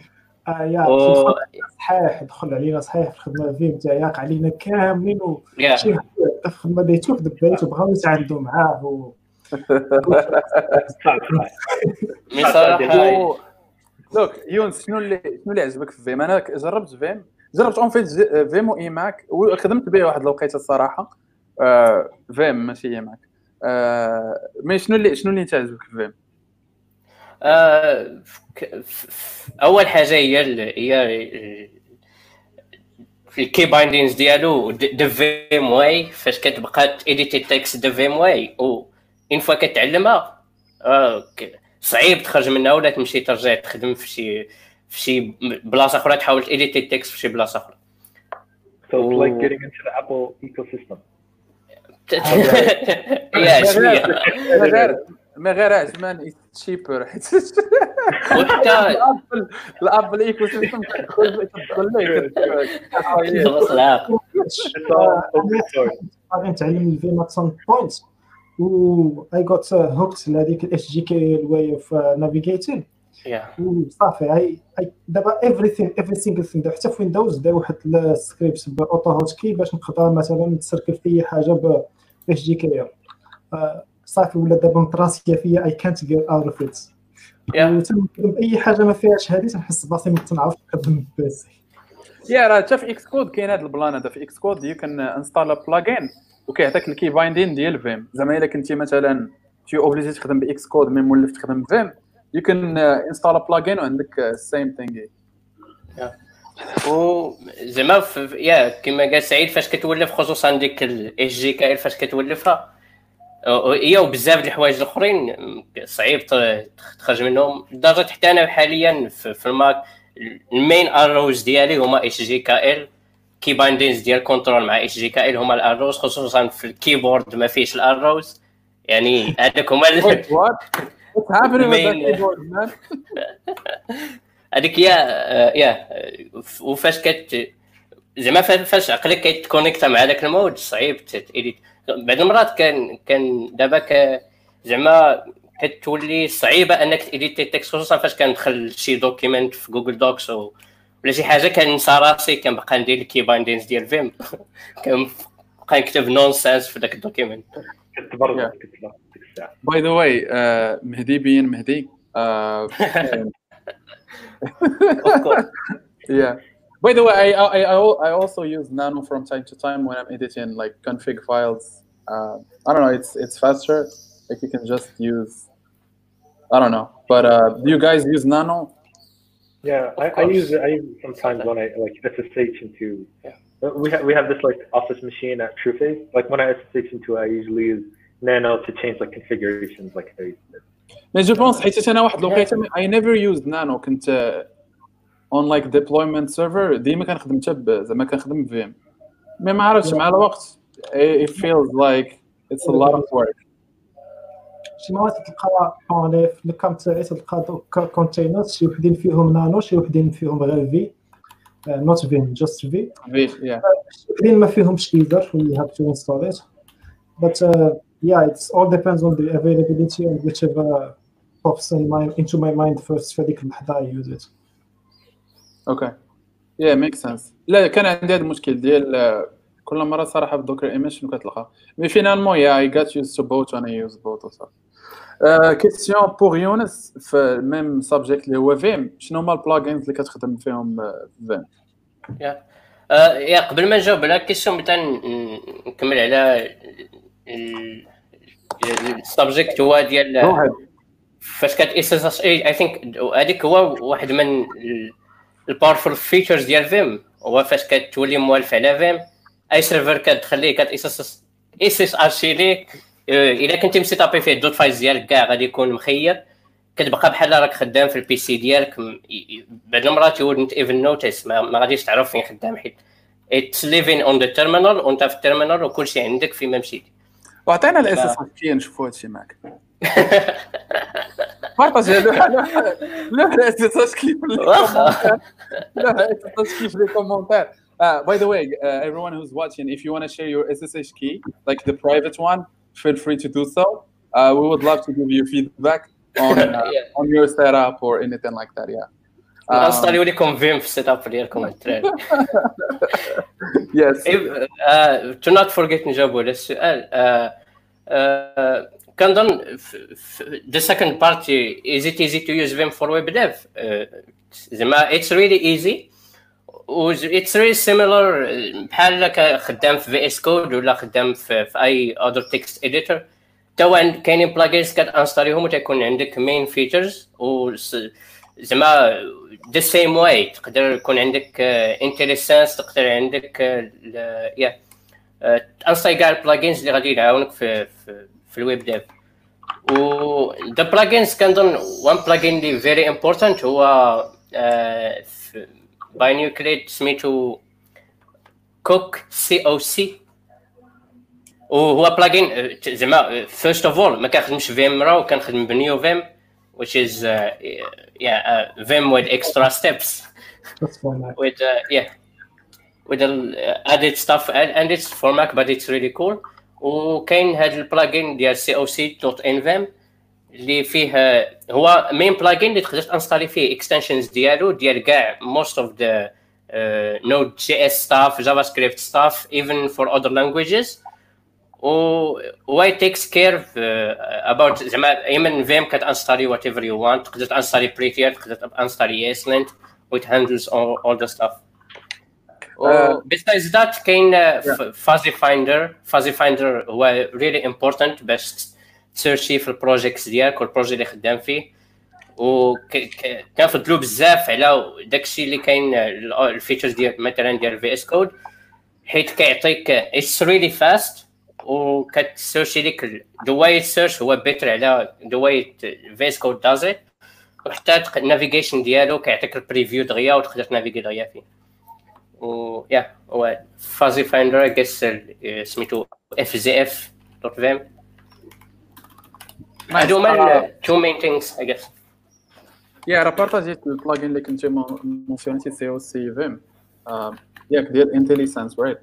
صحيح دخل علينا صحيح في الخدمه فيه تاعك علينا كاملين وشي الخدمه ديتو دبيتو بغاو يتعاندوا معاه بصراحه. لوك يونس شنو اللي عجبك في فيم؟ انا جربت اون فيت فيم و ايماك وخدمت به واحد الوقيته الصراحه. فيم ماشي ايماك. مي شنو اللي انت عجبك في فيم؟ اول حاجه هي في الكي بايندينز ديالو دو فيم واي فاش كتبقى ايديتي تكست دو فيم واي و اون فوا كتعلمها صعيب تخرج منها ولا تمشي ترجع تخدم في شي بلاصه اخرى تحاول ايديتي تكست في شي بلاصه اخرى. So it's like getting into the Apple ecosystem. ما غير عجبان تشيبر حيت وحتى الابل ايكو سيستم كتدخل ليه خلاص العاق غادي نتعلم الفيم ات سام بوينت و اي غوت هوكت لهذيك الاس جي كي الواي اوف نافيغيتين وصافي اي دابا every single thing حتى في ويندوز داو واحد السكريبت باوتو هوت كي باش نقدر مثلا نتسركل في اي حاجه ب اس جي كي صافي ولا دابا متراسيه فيا اي كانت جيت اوت اوف ات وتنخدم اي حاجه ما فيهاش هذه تنحس براسي ما تنعرفش نخدم بيسي راه حتى في اكس كود كاين هذا البلان هذا في اكس كود يو كان انستال بلاجين وكيعطيك الكي بايندين ديال فيم زعما الا كنتي مثلا تي اوبليجي تخدم باكس كود مي مولف تخدم فيم يو كان انستال بلاجين وعندك السيم ثينغ و زعما كما قال سعيد فاش كتولف خصوصا ديك الاس جي كي فاش كتولفها هي وبزاف د الحوايج الاخرين صعيب تخرج منهم لدرجه حتى انا حاليا في الماك المين اروز ديالي هما اتش جي كي ال كي بايندينز ديال كنترول مع اتش جي كي ال هما الاروز خصوصا في الكيبورد ما فيش الاروز يعني هذوك هما هذيك يا وفاش زعما فاش عقلك كيتكونيكتا مع داك المود صعيب تيديت بعض المرات كان دابا زعما كتولي صعيبه انك تيديتي تكست خصوصا فاش كندخل شي دوكيمنت في جوجل دوكس ولا شي حاجه كنسى راسي كنبقى ندير الكي بايندينز ديال فيم كنبقى نكتب نونسنس في داك الدوكيمنت كتبرد باي ذا واي مهدي بين مهدي yeah. By the way, I also use Nano from time to time when I'm editing like config files. I don't know, it's faster. Like you can just use, I don't know. But do you guys use Nano? Yeah, I use it sometimes when I like SSH into. We have this like office machine at TrueFace. Like when I SSH into, I usually use Nano to change like configurations like I used to. Mais je pense حيت انا واحد الوقيته I never used Nano كنت on like deployment server ديما كنخدم حتى زعما كنخدم فيم مي ما عرفتش مع الوقت it feels like it's a lot of work. شي مرات تلقى في الكام تاعي تلقى كونتينرز شي وحدين فيهم نانو شي وحدين فيهم غير في not vim just v وحدين ما فيهمش either we have to install it but yeah it all depends on the availability and whichever pops into my mind first فهاديك اللحظه I use it. اوكي yeah makes sense. لا كان عندي هذا المشكل ديال كل مره صراحه في دوكر ايمج شنو كتلقى مي فينالمون I got used to both and I use both وصافي. كيستيون بور يونس في الميم سابجيكت اللي هو فيم شنو هما البلاجينز اللي كتخدم فيهم فيم؟ يا قبل ما نجاوب على الكيستيون بغيت نكمل على السابجيكت هو ديال فاش كت اس اس اي اي ثينك هذيك هو واحد من الباورفول فيتشرز ديال فيم هو فاش كتولي موالف على فيم اي سيرفر كتخليه اس اس ارشي ليك الا كنتي مسيطابي فيه الدوت فايلز ديالك كاع غادي يكون مخير كتبقى بحال راك خدام في البي سي ديالك بعض المرات you wouldn't even notice ما غاديش تعرف فين خدام حيت it's living on the terminal وانت في التيرمينال وكلشي عندك فيما مشيتي وعطينا الاس اس كي نشوفوا هادشي معاك بارطاجي لا الاس اس كي في لي كومونتير by the way everyone who's watching if you want to share your SSH key like the private one feel free to do so we would love to give you feedback on your setup or anything like that نستعليو لكم فيم في السيت اب ديالكم الدراري yes to not forget نجاوبوا على السؤال كنظن the second part is it easy to use Vim for web dev زعما it's really easy it's really similar بحال خدام في VS Code ولا خدام في اي other text editor تا كاينين بلاجينز كتانستاليهم وتكون عندك main features و زعما the same way تقدر يكون عندك IntelliSense تقدر عندك تانستالي كاع البلاجينز اللي غادي يعاونك في الويب ديف و the plugins كنظن one plugin اللي very important هو باي نيوكليد سميتو COC وهو بلاجين زعما فيرست اوف اول ما كنخدمش فيم راو كنخدم بنيو فيم which is vim with extra steps That's for Mac. with added stuff and it's for Mac but it's really cool. وكاين هذا البلاجين ديال coc.nvim اللي فيه هو مين بلاجين اللي تقدر تنستالي فيه extensions ديال كاع most of the Node.js stuff, JavaScript stuff, even for other languages. Why it takes care of, about زعما even Vim كتانستالي whatever you want. تقدر تانستالي Prettier, تقدر تانستالي ESLint, which handles all the stuff. Besides that كاين Fuzzy Finder هو really important باش تسيرشي في البروجيكتس ديالك والبروجيكت اللي خدام فيه. وكنفضلوا بزاف على داكشي اللي كاين الفيتشرز ديال مثلا ديال في اس كود حيت كيعطيك اتس ريلي فاست وكتسيرشي ليك the way it search هو بيتر على the way في اس كود does it وحتى النافيغيشن ديالو كيعطيك البريفيو دغيا وتقدر تنافيغي دغيا فيه. و هو فازي فايندر I guess سميتو fzf.vim. هادوما two main things I guess. راه بارطاجيت البلاجين اللي كنتي مونسيونيتي سي او سي فيم ياك ديال انتليسنس رايت.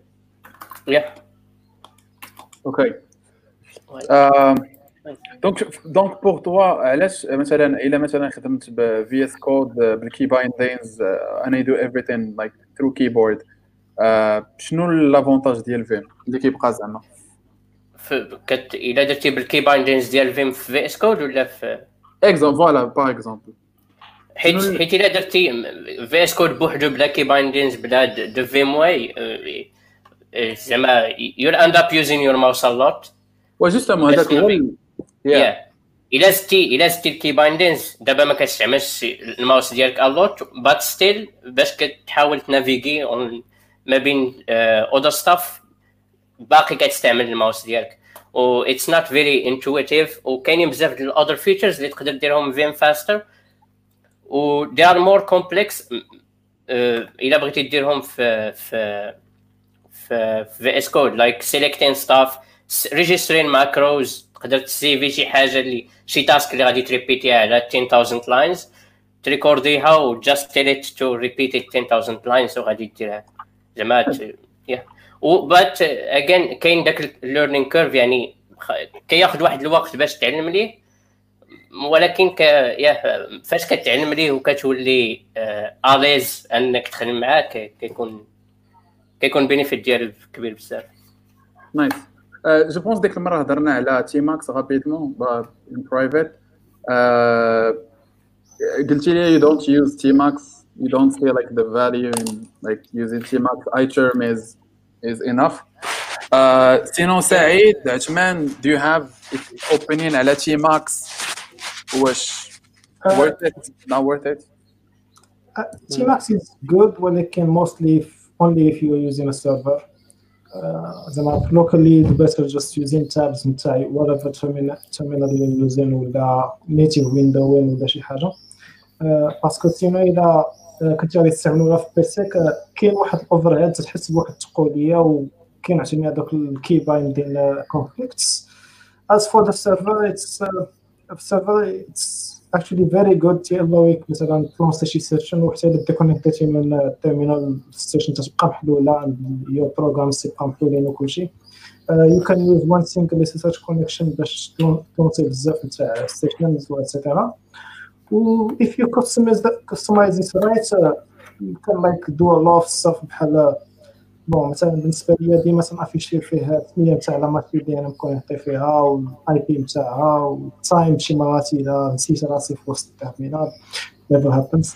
اوكي دونك بور توا علاش مثلا الا مثلا خدمت بفي اس كود بالكي بايندينز انا يدو everything like through keyboard شنو لافونتاج ديال فيم اللي كيبقى زعما الا درتي بالكي بايندينز ديال فيم في في اس كود ولا في اكزامبل فوالا باغ اكزامبل حيت الا درتي في اس كود بوحدو بلا كي بايندينز بلا دو فيم واي زعما you'll end up using your mouse a lot. وجوستومون هذاك هو الا زدتي الكي بايندينز دابا ما كتستعملش الماوس ديالك a lot but still باش كتحاول تنافيغي ما بين other stuff باقي كتستعمل الماوس ديالك و it's not very intuitive وكاينين بزاف ديال other features اللي تقدر ديرهم vim faster و they are more complex الا بغيتي ديرهم في اس كود like selecting stuff registering macros تقدر تسيفي شي حاجه اللي شي تاسك اللي غادي تريبيتيها على 10000 lines تريكورديها و just tell it to repeat it 10000 lines وغادي ديرها زعما but again كاين داك learning curve يعني كياخذ واحد الوقت باش تعلم ليه ولكن فاش كتعلم ليه وكتولي اليز انك تخدم معاه كيكون بينيفيت ديالو كبير بزاف. نايس جو بونس ديك المره هضرنا على تي ماكس رابيدمون ان برايفت قلتي لي you don't use Tmax you don't see like the value in like using Tmax iTerm is enough. سينو سعيد عثمان do you have opinion على Tmax واش worth it not worth it? Tmax is good ولكن mostly only if you are using a server. زعما locally the better just using tabs نتاع whatever terminal you're using ولا native window ولا شي حاجه باسكو سينو اذا كنتي غادي تستعملوها في بيسيك كاين واحد الاوفر هيد تحس بواحد التقوليه وكاين عشان هذوك الكي بايندين كونفليكتس. as for the server it's actually very good تيالويك مثلا تلونسي شي سيشن وحتى الا ديكونيكتيتي من التيرمينال السيشن تبقى محلوله your programs تبقى محلولين وكلشي. you can use one single SSH connection باش تلونسي بزاف نتاع السيشنز واتسيتيرا. if you customize this right you can like do a lot of stuff بحال بون مثلا بالنسبه ليا ديما تنافيشي فيها الثميه نتاع لاماتري ديالي مكونيكتي فيها والاي بي نتاعها والتايم شي مرات الا نسيت راسي في وسط التيرمينال never happens.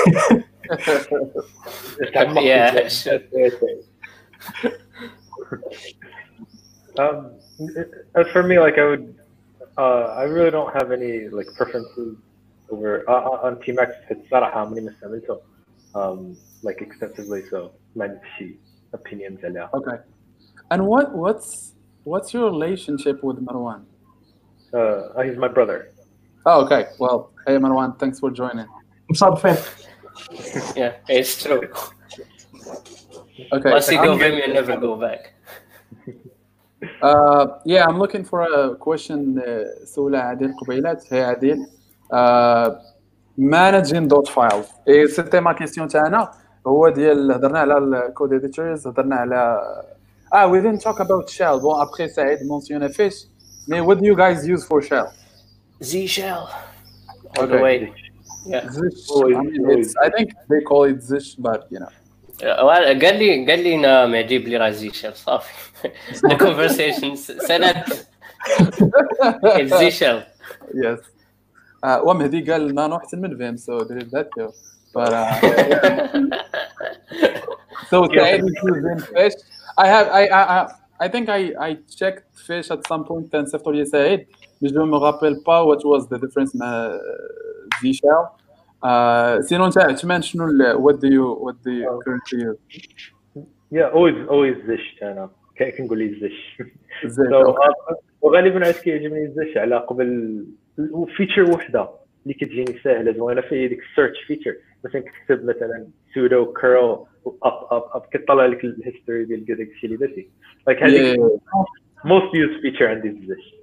As for me, like I really don't have any like preferences over on Tmax. It's صراحة عمري ما استعملته like extensively, so ما عندي opinions عليها. Okay. And what's your relationship with Marwan? He's my brother. Oh, okay. Well, hey Marwan, thanks for joining. مصادفين. Yeah, it's true. Okay. Once you go Vim, you never go back. Yeah, I'm looking for a question سؤال عادل قبيلات هي عادل managing dot files et c'était ma question تاعنا هو ديال هضرنا على الكود editors هضرنا على we didn't talk about shell bon après Saïd mentionné fish mais what do you guys use for shell? Z shell all the way. Yeah. Zish. I think they call it Zish, but you know. قال لي انا مهدي بلي راه زي شيل صافي. The conversation سالت زي شيل. Yes. ومهدي قال نانو احسن من فيم so there is that too. But so Saïd is using fish. I think I checked fish at some point and صيفطوا لي سعيد mais je me rappelle pas what was the difference مع Z shell. سينو انت عثمان شنو what do you currently use? Yeah, always زش انا كنقول لي زش. زين وغالبا عاد كيعجبني الزش على قبل فيتشر وحده اللي كتجيني ساهله زوينه في ديك السيرش فيتشر مثلا كتكتب مثلا سودو كيرل اب كيطلع لك الهيستوري ديال داك الشيء اللي درتي لايك هذيك most used feature عندي الزش.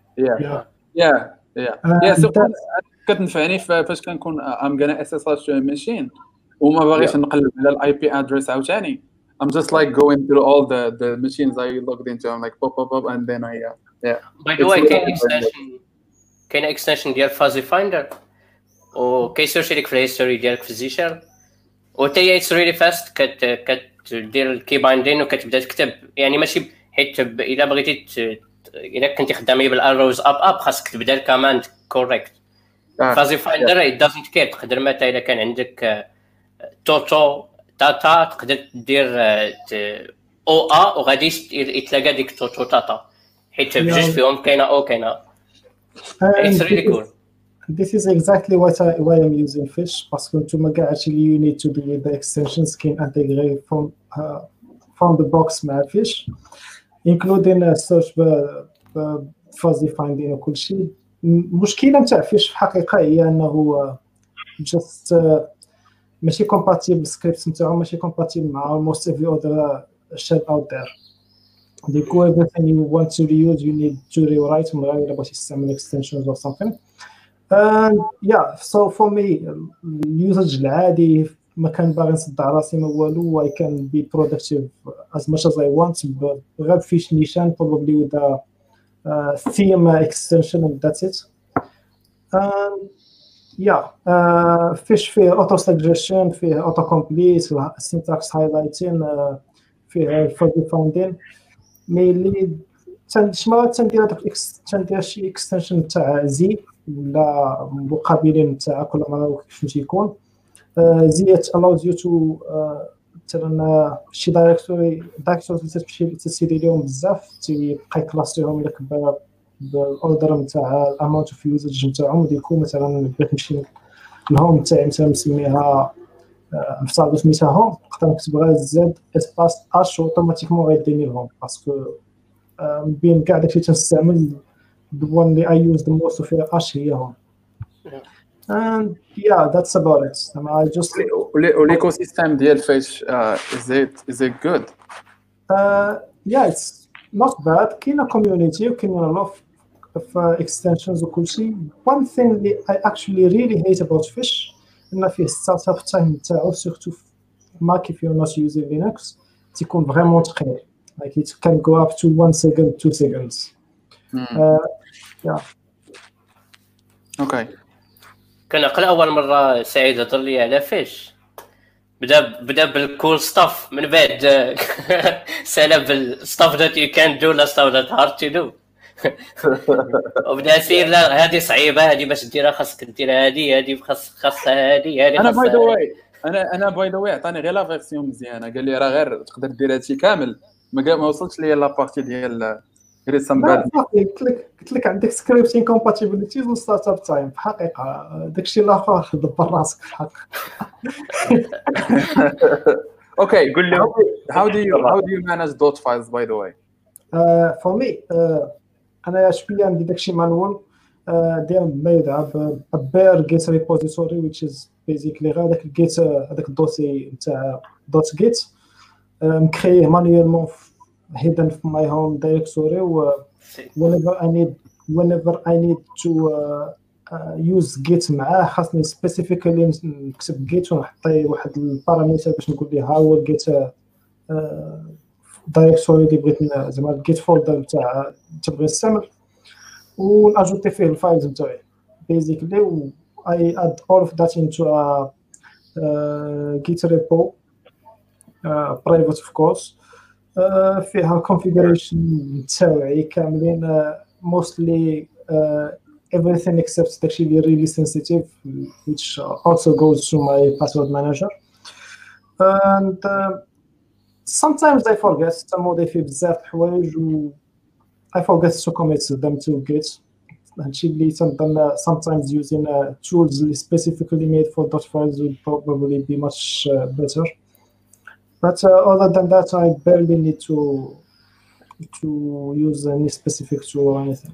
so كتنفعني فاش كنكون I'm gonna SSH to a machine وما باغيش نقلب على الاي بي ادريس عاوتاني I'm just like going through all the machines I logged into. I'm like pop and then I By the way كاين extension ديال فازي فايندر وكيسيرش لك في الهيستوري ديالك في الزيشر وتي اتس ريلي فاست كدير الكي بايندين وكتبدا تكتب يعني ماشي حيت الا بغيتي الا كنتي خدامي بالاروز اب خاصك تبدا الكوماند كوريكت. فازي فايندر it doesn't care تقدر مثلا الا كان عندك توتو تاتا تقدر دير او وغادي يتلاقى ديك توتو تاتا حيت بجوج فيهم كاينه او كاينه. It's really cool. This is exactly why I'm using fish parce que actually you need to be the extensions can integrate from the box مع fish including search fuzzy finding وكل شيء. المشكله نتاع فيش في الحقيقه هي انه just ماشي compatible scripts نتاعو ماشي compatible مع almost every other shell out there. The core everything you want to reuse you need to rewrite من غير باش تستعمل extensions or something. And yeah, so for me اليوزج العادي ما كان باغي نصدع راسي ما والو I can be productive as much as I want but غير فيش نيشان probably with a theme extension and that's it. fish فيه auto suggestion فيه auto complete syntax highlighting فيه fuzzy finding mainly تندير شي extension تاع زي ولا مقابلين تاع كل مره كيفاش يكون زي allows you to مثلا شي دايركتوري تسيدي لهم بزاف تيبقى يكلاستيهم لك بالاوردر نتاع الاماونت اوف يوزج نتاعهم ديكو مثلا بغيت نمشي الهوم تاعي مثلا نسميها نفترض سميتها هوم نقدر نكتب غير زد اسباس اش اوتوماتيكمون غيديني الهوم باسكو بين كاع داكشي تنستعمل the one that I use the most of اش هي هوم. And yeah, that's about it. I just l'écosystème ديال فاش is it good? Yeah, it's not bad. كاينه community وكاينه a lot of extensions وكل شيء. One thing that I actually really hate about fish إن فيه ستارت اب تايم تاعو surtout Mac if you're not using Linux تكون vraiment تقيل. Like it can go up to 1 second, 2 seconds. Yeah. Okay. كنقل اول مره سعيد هضر لي على فيش بدا بالكول ستاف من بعد سالا بالستاف that you can do لا stuff that hard to do وبدا يصير لا هذه صعيبه هذه باش ديرها خاصك دير هذه خاصها هذه انا باي ذا واي انا باي ذا واي عطاني غير لا فيرسيون مزيانه قال لي راه غير تقدر دير هادشي كامل ما وصلتش ليا لا بارتي ديال غير سامبال قلت لك عندك سكريبتين كومباتيبيليتيز وستارت اب تايم في الحقيقه داكشي الاخر دبر راسك في الحق. Okay, how do you manage dot files by the way? For me انا شويه عندي داكشي مانوال داير ما يدعى بير جيت ريبوزيتوري which is basically غير داك الجيت هذاك الدوسي نتاع دوت جيت مكريه مانيوالمون hidden from my home directory. Whenever I need to use git معاه خاصني specifically نكتب git ونحطي واحد البارامتر باش نقول ليه ها هو git دايركتوري اللي بغيت زعما الجيت فولدر تاع تبغي نستعمل وناجوتي فيه الفايلز نتاعي basically I add all of that into a git repo private of course فيها configuration تاعي كاملين mostly everything except actually really sensitive which also goes to my password manager and sometimes I forget تنوضي فيه بزاف الحوايج و I forget to commit them to Git هادشي اللي تنظن sometimes using tools specifically made for dot files would probably be much better but other than that I barely need to use any specific tool or anything.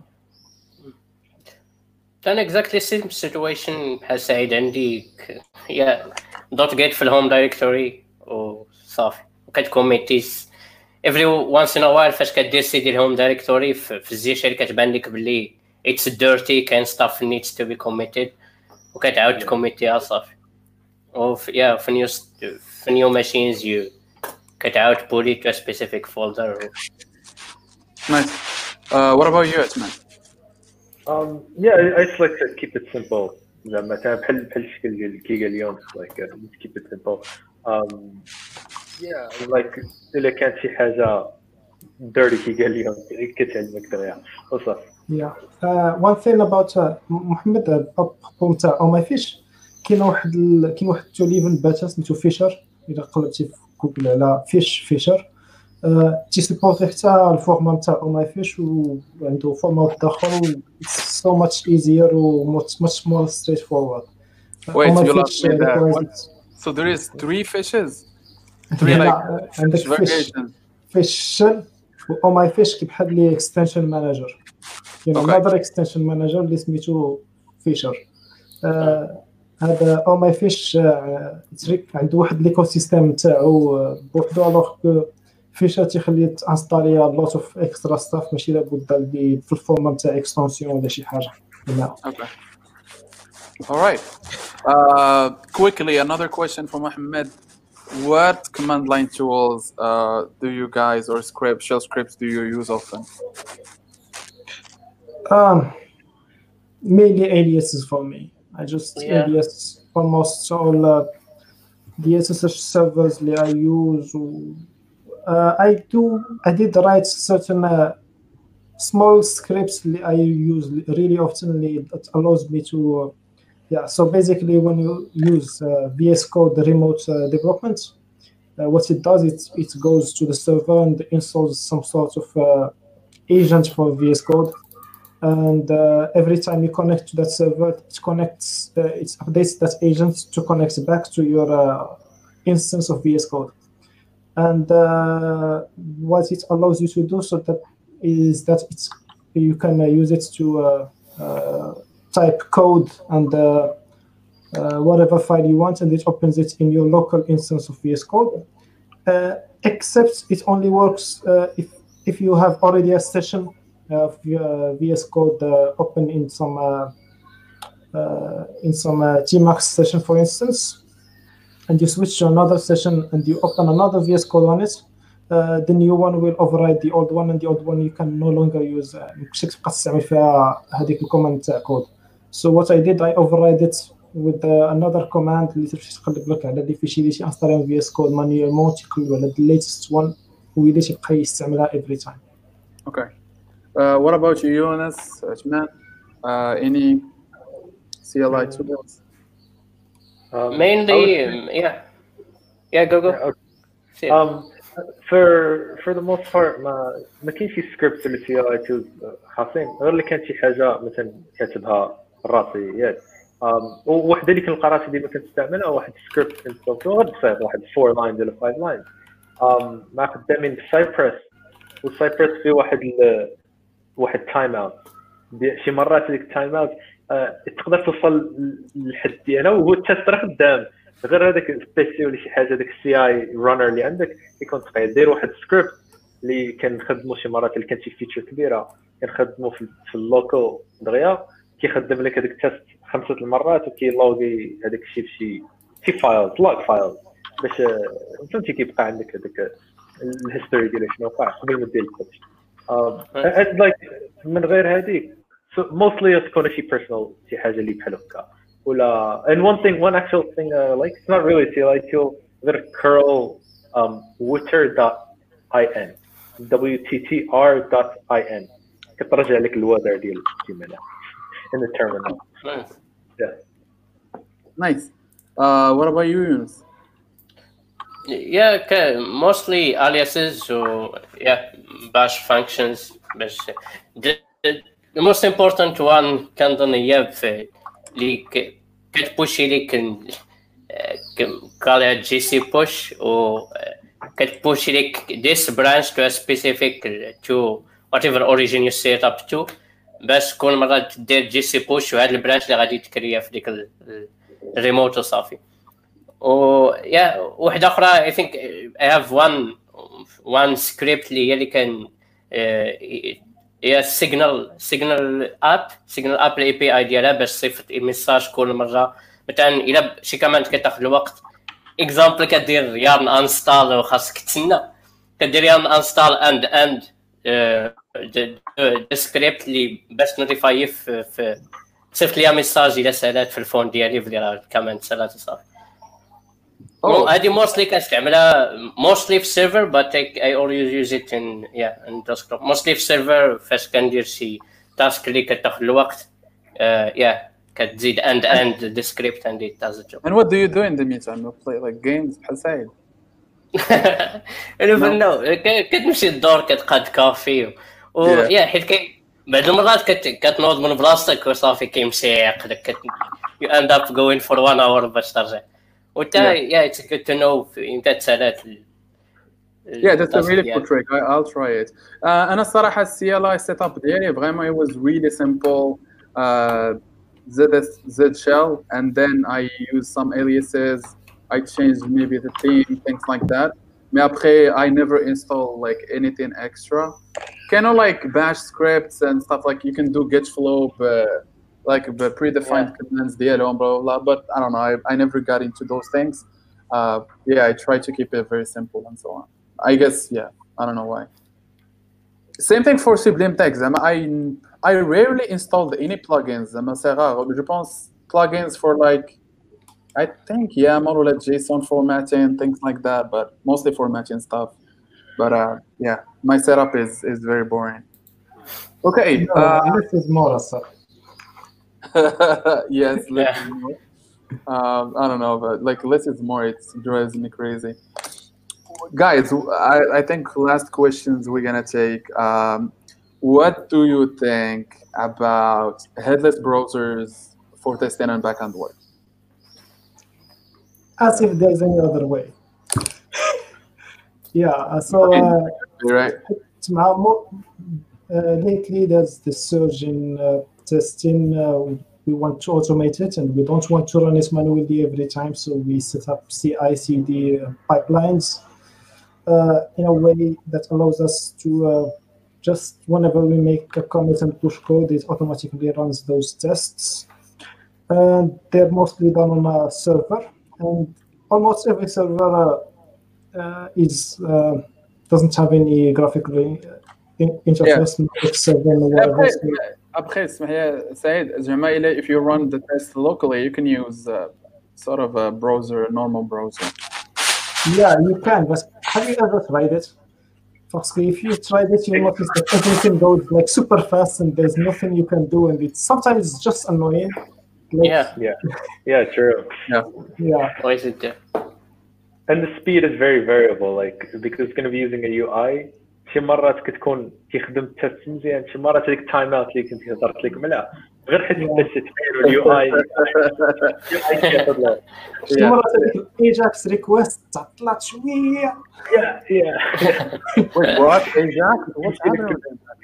كان exactly same situation بحال سعيد عندي .git في الهوم دايركتوري وصافي وكتكوميتيس every once in a while فاش كدير سيدي الهوم دايركتوري في الزي اللي كتبان لك بلي it's dirty كاين stuff needs to be committed وكتعاود تكوميتيها صافي في new machines you كتعاود put it to a specific folder. Nice. What about you, Atman? I just like to keep it simple. زعما بحال الشكل ديال الكيغا اليوم like keep it simple. Like إلا كانت شي حاجة dirty كيغا اليوم كتعلمك دغيا وصافي. One thing about محمد البوم تاع او ماي فيش كاين واحد توليفن باتا سميتو فيشر إلا قلبتي في جوجل على فيشر تيسبورتي حتى الفورما نتاع او ماي فيش وعنده فورما واحده اخرى so much easier و much more straightforward. Wait, you lost me there. So there is 3 fishes? 3 like عندك fish و او ماي فيش كي بحال لي extension manager. another extension manager اللي سميتو فيشر. هذا او ماي فيش عنده واحد ليكو سيستيم نتاعو بوحدو الوغ فيشر تيخلي تانستالي لوت اوف اكسترا ستاف ماشي لابد اللي في الفورما نتاع اكستنسيون ولا شي حاجه. Okay. All right. Quickly, another question from Mohammed. What command line tools do you guys or shell scripts do you use often? Mainly aliases for me. I just alias almost all the SSH servers that I use. I did write certain small scripts that I use really often that allows me to so basically when you use VS Code remote development what it does it goes to the server and installs some sort of agent for VS Code and every time you connect to that server it updates that agent to connect back to your instance of VS Code. And what it allows you to do is that you can use it to type code and whatever file you want, and it opens it in your local instance of VS Code. Except it only works if you have already a session of VS Code open in some Tmux session, for instance. And you switch to another session and you open another VS Code on it, the new one will override the old one, and the old one you can no longer use. So what I did, I override it with another command اللي تقلب لك على دي فيشي اللي انستالي VS Code manuellement تقلب على the latest one واللي تبقى يستعملها every time. Okay. What about you, Yunus? Atman? Any CLI tools? Mainly, go. For the most part ما كاينش شي سكريبت اللي فيها تولز خاصين غير اللي كانت شي حاجه مثلا كاتبها راسي ياك وحده اللي كنلقى راسي ديما كنستعملها واحد سكريبت كنستعملو غير بسيط واحد 4 لاينز ولا 5 لاينز مع خدامين بسايبرس والسايبرس فيه واحد تايم اوت شي مرات ديك التايم اوت تقدر توصل للحد ديالها وهو التست راه خدام غير هذاك السبيسي ولا شي حاجه داك السي اي رانر اللي عندك يكون ثقيل دير واحد سكريبت اللي كنخدموا شي مرات اللي كانت شي فيتشر كبيره كنخدموا في اللوكال دغيا كيخدم لك هذاك التيست 5 المرات وكيلوغي هذاك الشيء في شي فايلز لوج فايلز باش فهمتي كيبقى عندك هذاك الهيستوري ديال شنو وقع قبل ما دير التيست لايك من غير هذيك موستلي تكون شي بيرسونال شي حاجه اللي بحال هكا ولا and one actual thing like it's not really CLI tool غير curl witter.in wttr.in كترجع لك الوضع ديال الجمله in the terminal. Yeah. Nice. What about you, Yunus? Yeah, mostly aliases or bash functions. Bash. The most important one كنظن هي في اللي كتبوشي لك قال GC push و كتبوشي لك this branch to a specific to whatever origin you set up to باش كل مرة دير GC push وهاد البرانش اللي غادي تكريا في ديك الريموت وصافي. وواحدة أخرى I think I have one script اللي كان هي signal app الاي بي اي ديالها باش تصيفط ميساج كل مرة مثلا إلا شي كمان كتاخذ الوقت اكزامبل كدير يارن انستال وخاصك تسنى كدير يارن انستال اند سكريبت اللي باش نوتيفاي في صيفط ليها ميساج الى سالات في الفون ديالي في راه كمان سالات وصافي. هذه موستلي كنستعملها موستلي في سيرفر but I always use it in desktop موستلي في سيرفر فاش كندير شي تاسك اللي كتاخذ الوقت كتزيد and the script and it does the job. And what do you do in the meantime? You play like games بحال سعيد. I don't know. كتمشي الدور كتقاد كافي حيت بعض المرات كتنوض من بلاصتك وصافي كيمسيق داك you end up going for 1 hour باش ترجع وتا it's good to know امتى تسالات. Yeah, that's a really cool trick. I'll try it. أنا الصراحة CLI setup ديالي vraiment it was really simple. Z shell and then I use some aliases. I changed maybe the theme, things like that. Mais après, I never install like anything extra. Kind of like bash scripts and stuff like you can do git flow, like the predefined commands, blah, blah, blah. But I don't know, I never got into those things. I try to keep it very simple and so on. I guess, I don't know why. Same thing for Sublime Text. I rarely installed any plugins. Je pense plugins for like, I think more or less JSON formatting, things like that, but mostly formatting stuff. But my setup is very boring. Okay. Less is more, sir. Yes, less is more. I don't know, but like less is more. It drives me crazy. Guys, I think last questions we're gonna take. What do you think about headless browsers for testing and backend work? As if there's any other way. Right. Lately there's the surge in testing. We want to automate it and we don't want to run it manually every time, so we set up CI/CD pipelines in a way that allows us to just whenever we make a commit and push code, it automatically runs those tests. And they're mostly done on a server, and almost every server doesn't have any graphical interface. Après, Said, if you run the test locally, you can use sort of a browser, a normal browser. Yeah, you can, but have you ever tried it? If you tried it, you notice that everything goes like super fast and there's nothing you can do, and sometimes it's just annoying. True. Why is it there? And the speed is very variable, like because it's going to be using a UI. شي مرات كتكون كيخدم التست مزيان، شي مرات هذيك التايم اوت اللي كنت هضرت لك مليح غير حيت باش تفعلوا اليو اي شي مرات هذيك الايجاكس ريكويست تعطلات شويه. Wait, what? Ajax? What's happening?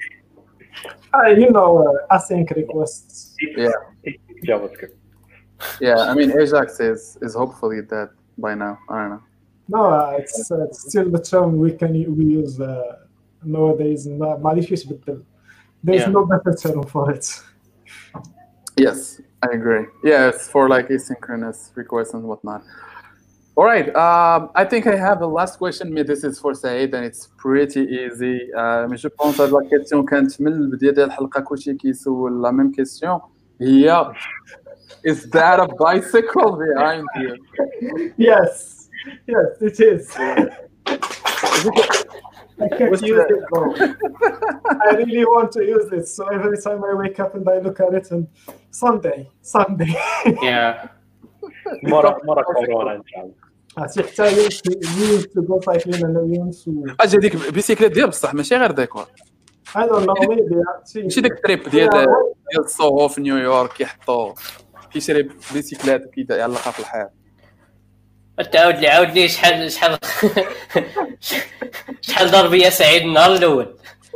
Async requests. JavaScript. I mean Ajax is hopefully dead by now. I don't know. No, it's still the term we use nowadays ما عادش يتبدل. There's Yeah. no better term for it. Yes, I agree. Yeah, it's for like asynchronous requests and whatnot. All right. I think I have the last question. This is for Said, and it's pretty easy. Mais je pense هاد la question كانت من البداية ديال الحلقة كلشي كيسول la même question. هي is that a bicycle behind you? Yes, it is. I can't What's use the- it though. I really want to use it, so every time I wake up and I look at it, and Sunday. Yeah. مرة كورونا ان شاء الله. حتى used to go cycling and I used to. اجي هذيك البيسيكليت ديال بصح ماشي غير ديكور. I don't know, maybe. ماشي ديك التريب ديال الصوهو في نيويورك يحطوا كيشري بيسيكلات وكيعلقها في الحيط. عاود لي شحال ضرب يا سعيد النهار الاول.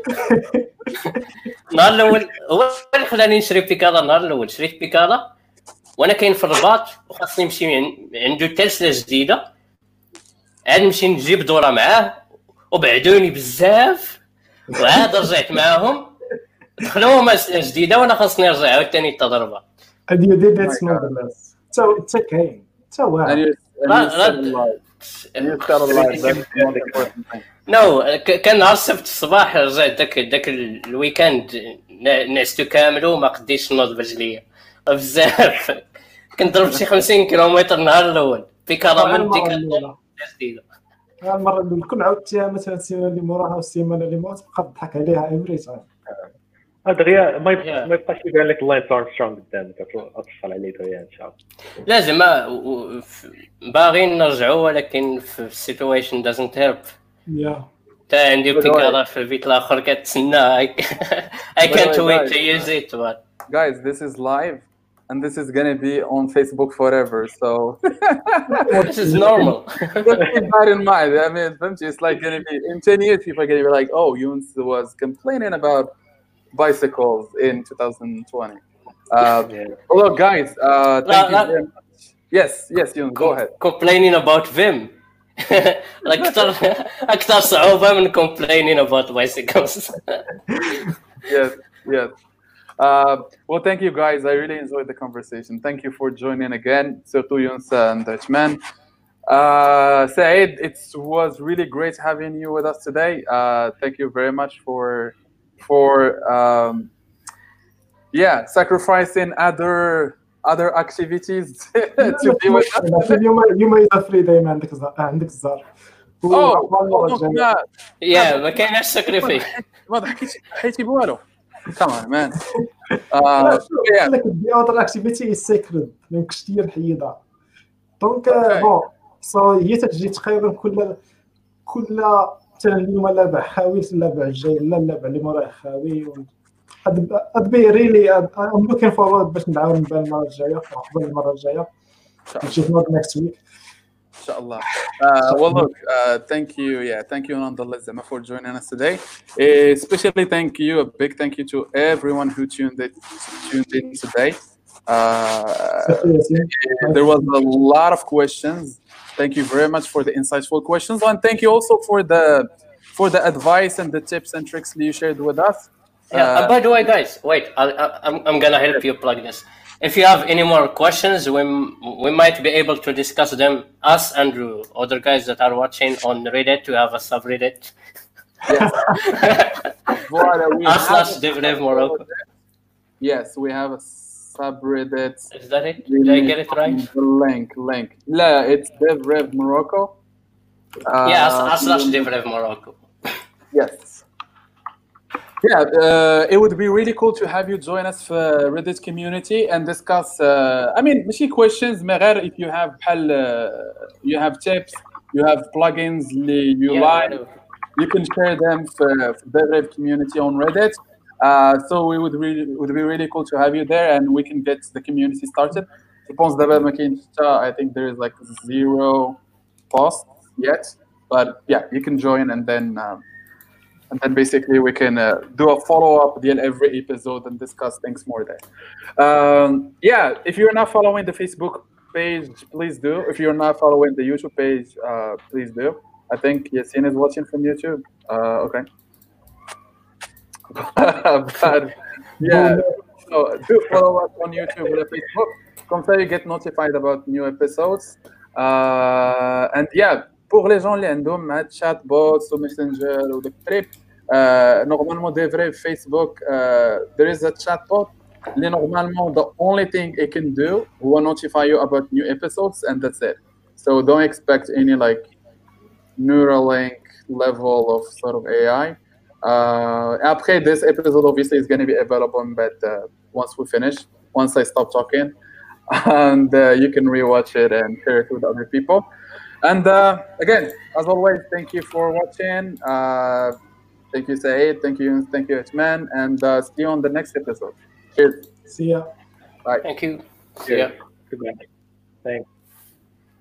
النهار الاول هو اللي خلاني نشري بيكالا. النهار الاول شريت بيكالا وانا كاين في الرباط وخاصني نمشي عنده تلسله جديده، عاد نمشي نجيب دوره معاه وبعدوني بزاف وعاد رجعت معاهم دخلوا مسألة جديده وانا خاصني نرجع عاوتاني التضربه. And you did it nonetheless. So it's okay. So And well. you're still alive. And you're still alive. That's the most important thing. نو كان نهار السبت الصباح رجعت داك الويكاند نعستو كامل وما قديتش نوض برجليا بزاف. كنت ضربت شي 50 كيلومتر النهار الاول بيكالا من ديك جديده. المره الاولى كون عاودتيها مثلا السيمانه اللي موراها والسيمانه اللي موراها تبقى تضحك عليها افري تايم. دغيا ما يبقاش يبان لك لاينس ارمسترونغ قدامك اتصل عليه دغيا ان شاء الله. لازم باغيين نرجعوا ولكن في السيتويشن دازنت هيلب. تا عندي بيكالا في البيت الاخر كتسنى. I can't wait to use it. Guys, this is live and this is gonna be on Facebook forever, so This is normal. just keep that in mind. I mean, it's like gonna be in 10 years people are gonna be like, oh, Younes was complaining about bicycles in 2020. Hello guys, thank you very much. Yes, Younes, go ahead. Complaining about Vim. أكثر صعوبة من complaining about bicycles. Yes. Well, thank you guys. I really enjoyed the conversation. Thank you for joining again. Surtout Younes and Dutchman. Said, it was really great having you with us today. Thank you very much for sacrificing other activities to be with us. اليوم إذا فري دايما عندك الزهر. Yeah, ما كاينش ساكريفي. ما ضحكيتش حيتي بوالو. Come on, man. The other activity is sacred. ما يمكنش دير حيدها. دونك بون سو هي تجي تقريبا كل مثلا اليوم لعبه حاويت اللعبه الجاي لا اللعبه اللي موراها خاوي. I'd be really I'm looking forward باش نعاود نبان المره الجايه قبل المره الجايه. Which is not next week. Inshallah. Well, look, thank you nonetheless, Zema, for joining us today. Especially a big thank you to everyone who tuned in today. There was a lot of questions. Thank you very much for the insightful questions, and thank you also for the advice and the tips and tricks that you shared with us. Yeah. By the way, guys, wait. I'm gonna help you plug this. If you have any more questions, we might be able to discuss them. Us and other guys that are watching on Reddit. We have a subreddit. Yes. /DevRev Morocco. Yes, we have a subreddit. Is that it? Did I get it right? The link. Yeah, it's DevRev Morocco. /DevRev Morocco. Yes. Yeah, it would be really cool to have you join us for Reddit community and discuss. I mean, ماشي questions, but if you have you have tips, you have plugins you like, you can share them for the Rev community on Reddit. So it would be really cool to have you there, and we can get the community started. I think there is like 0 posts yet, but yeah, you can join and then basically we can do a follow-up deal every episode and discuss things more there. If you're not following the Facebook page, please do. If you're not following the YouTube page, please do. I think Yassine is watching from YouTube. Okay. But yeah, so do follow us on YouTube and Facebook. Comme ça, you get notified about new episodes. And yeah, pour les gens اللي عندهم مع chatbots ou messenger ou the trip, normalement des vrais Facebook, there is a chatbot. Normalement, the only thing it can do will notify you about new episodes, and that's it. So don't expect any like Neuralink level of sort of AI. Après, this episode obviously is going to be available in bed once we finish, once I stop talking, and you can rewatch it and share it with other people. And again, as always, thank you for watching. Thank you, Saeed. Thank you, Hitman, and see you on the next episode. Cheers. See ya. Bye. Thank you. Yeah. Goodbye. Thanks.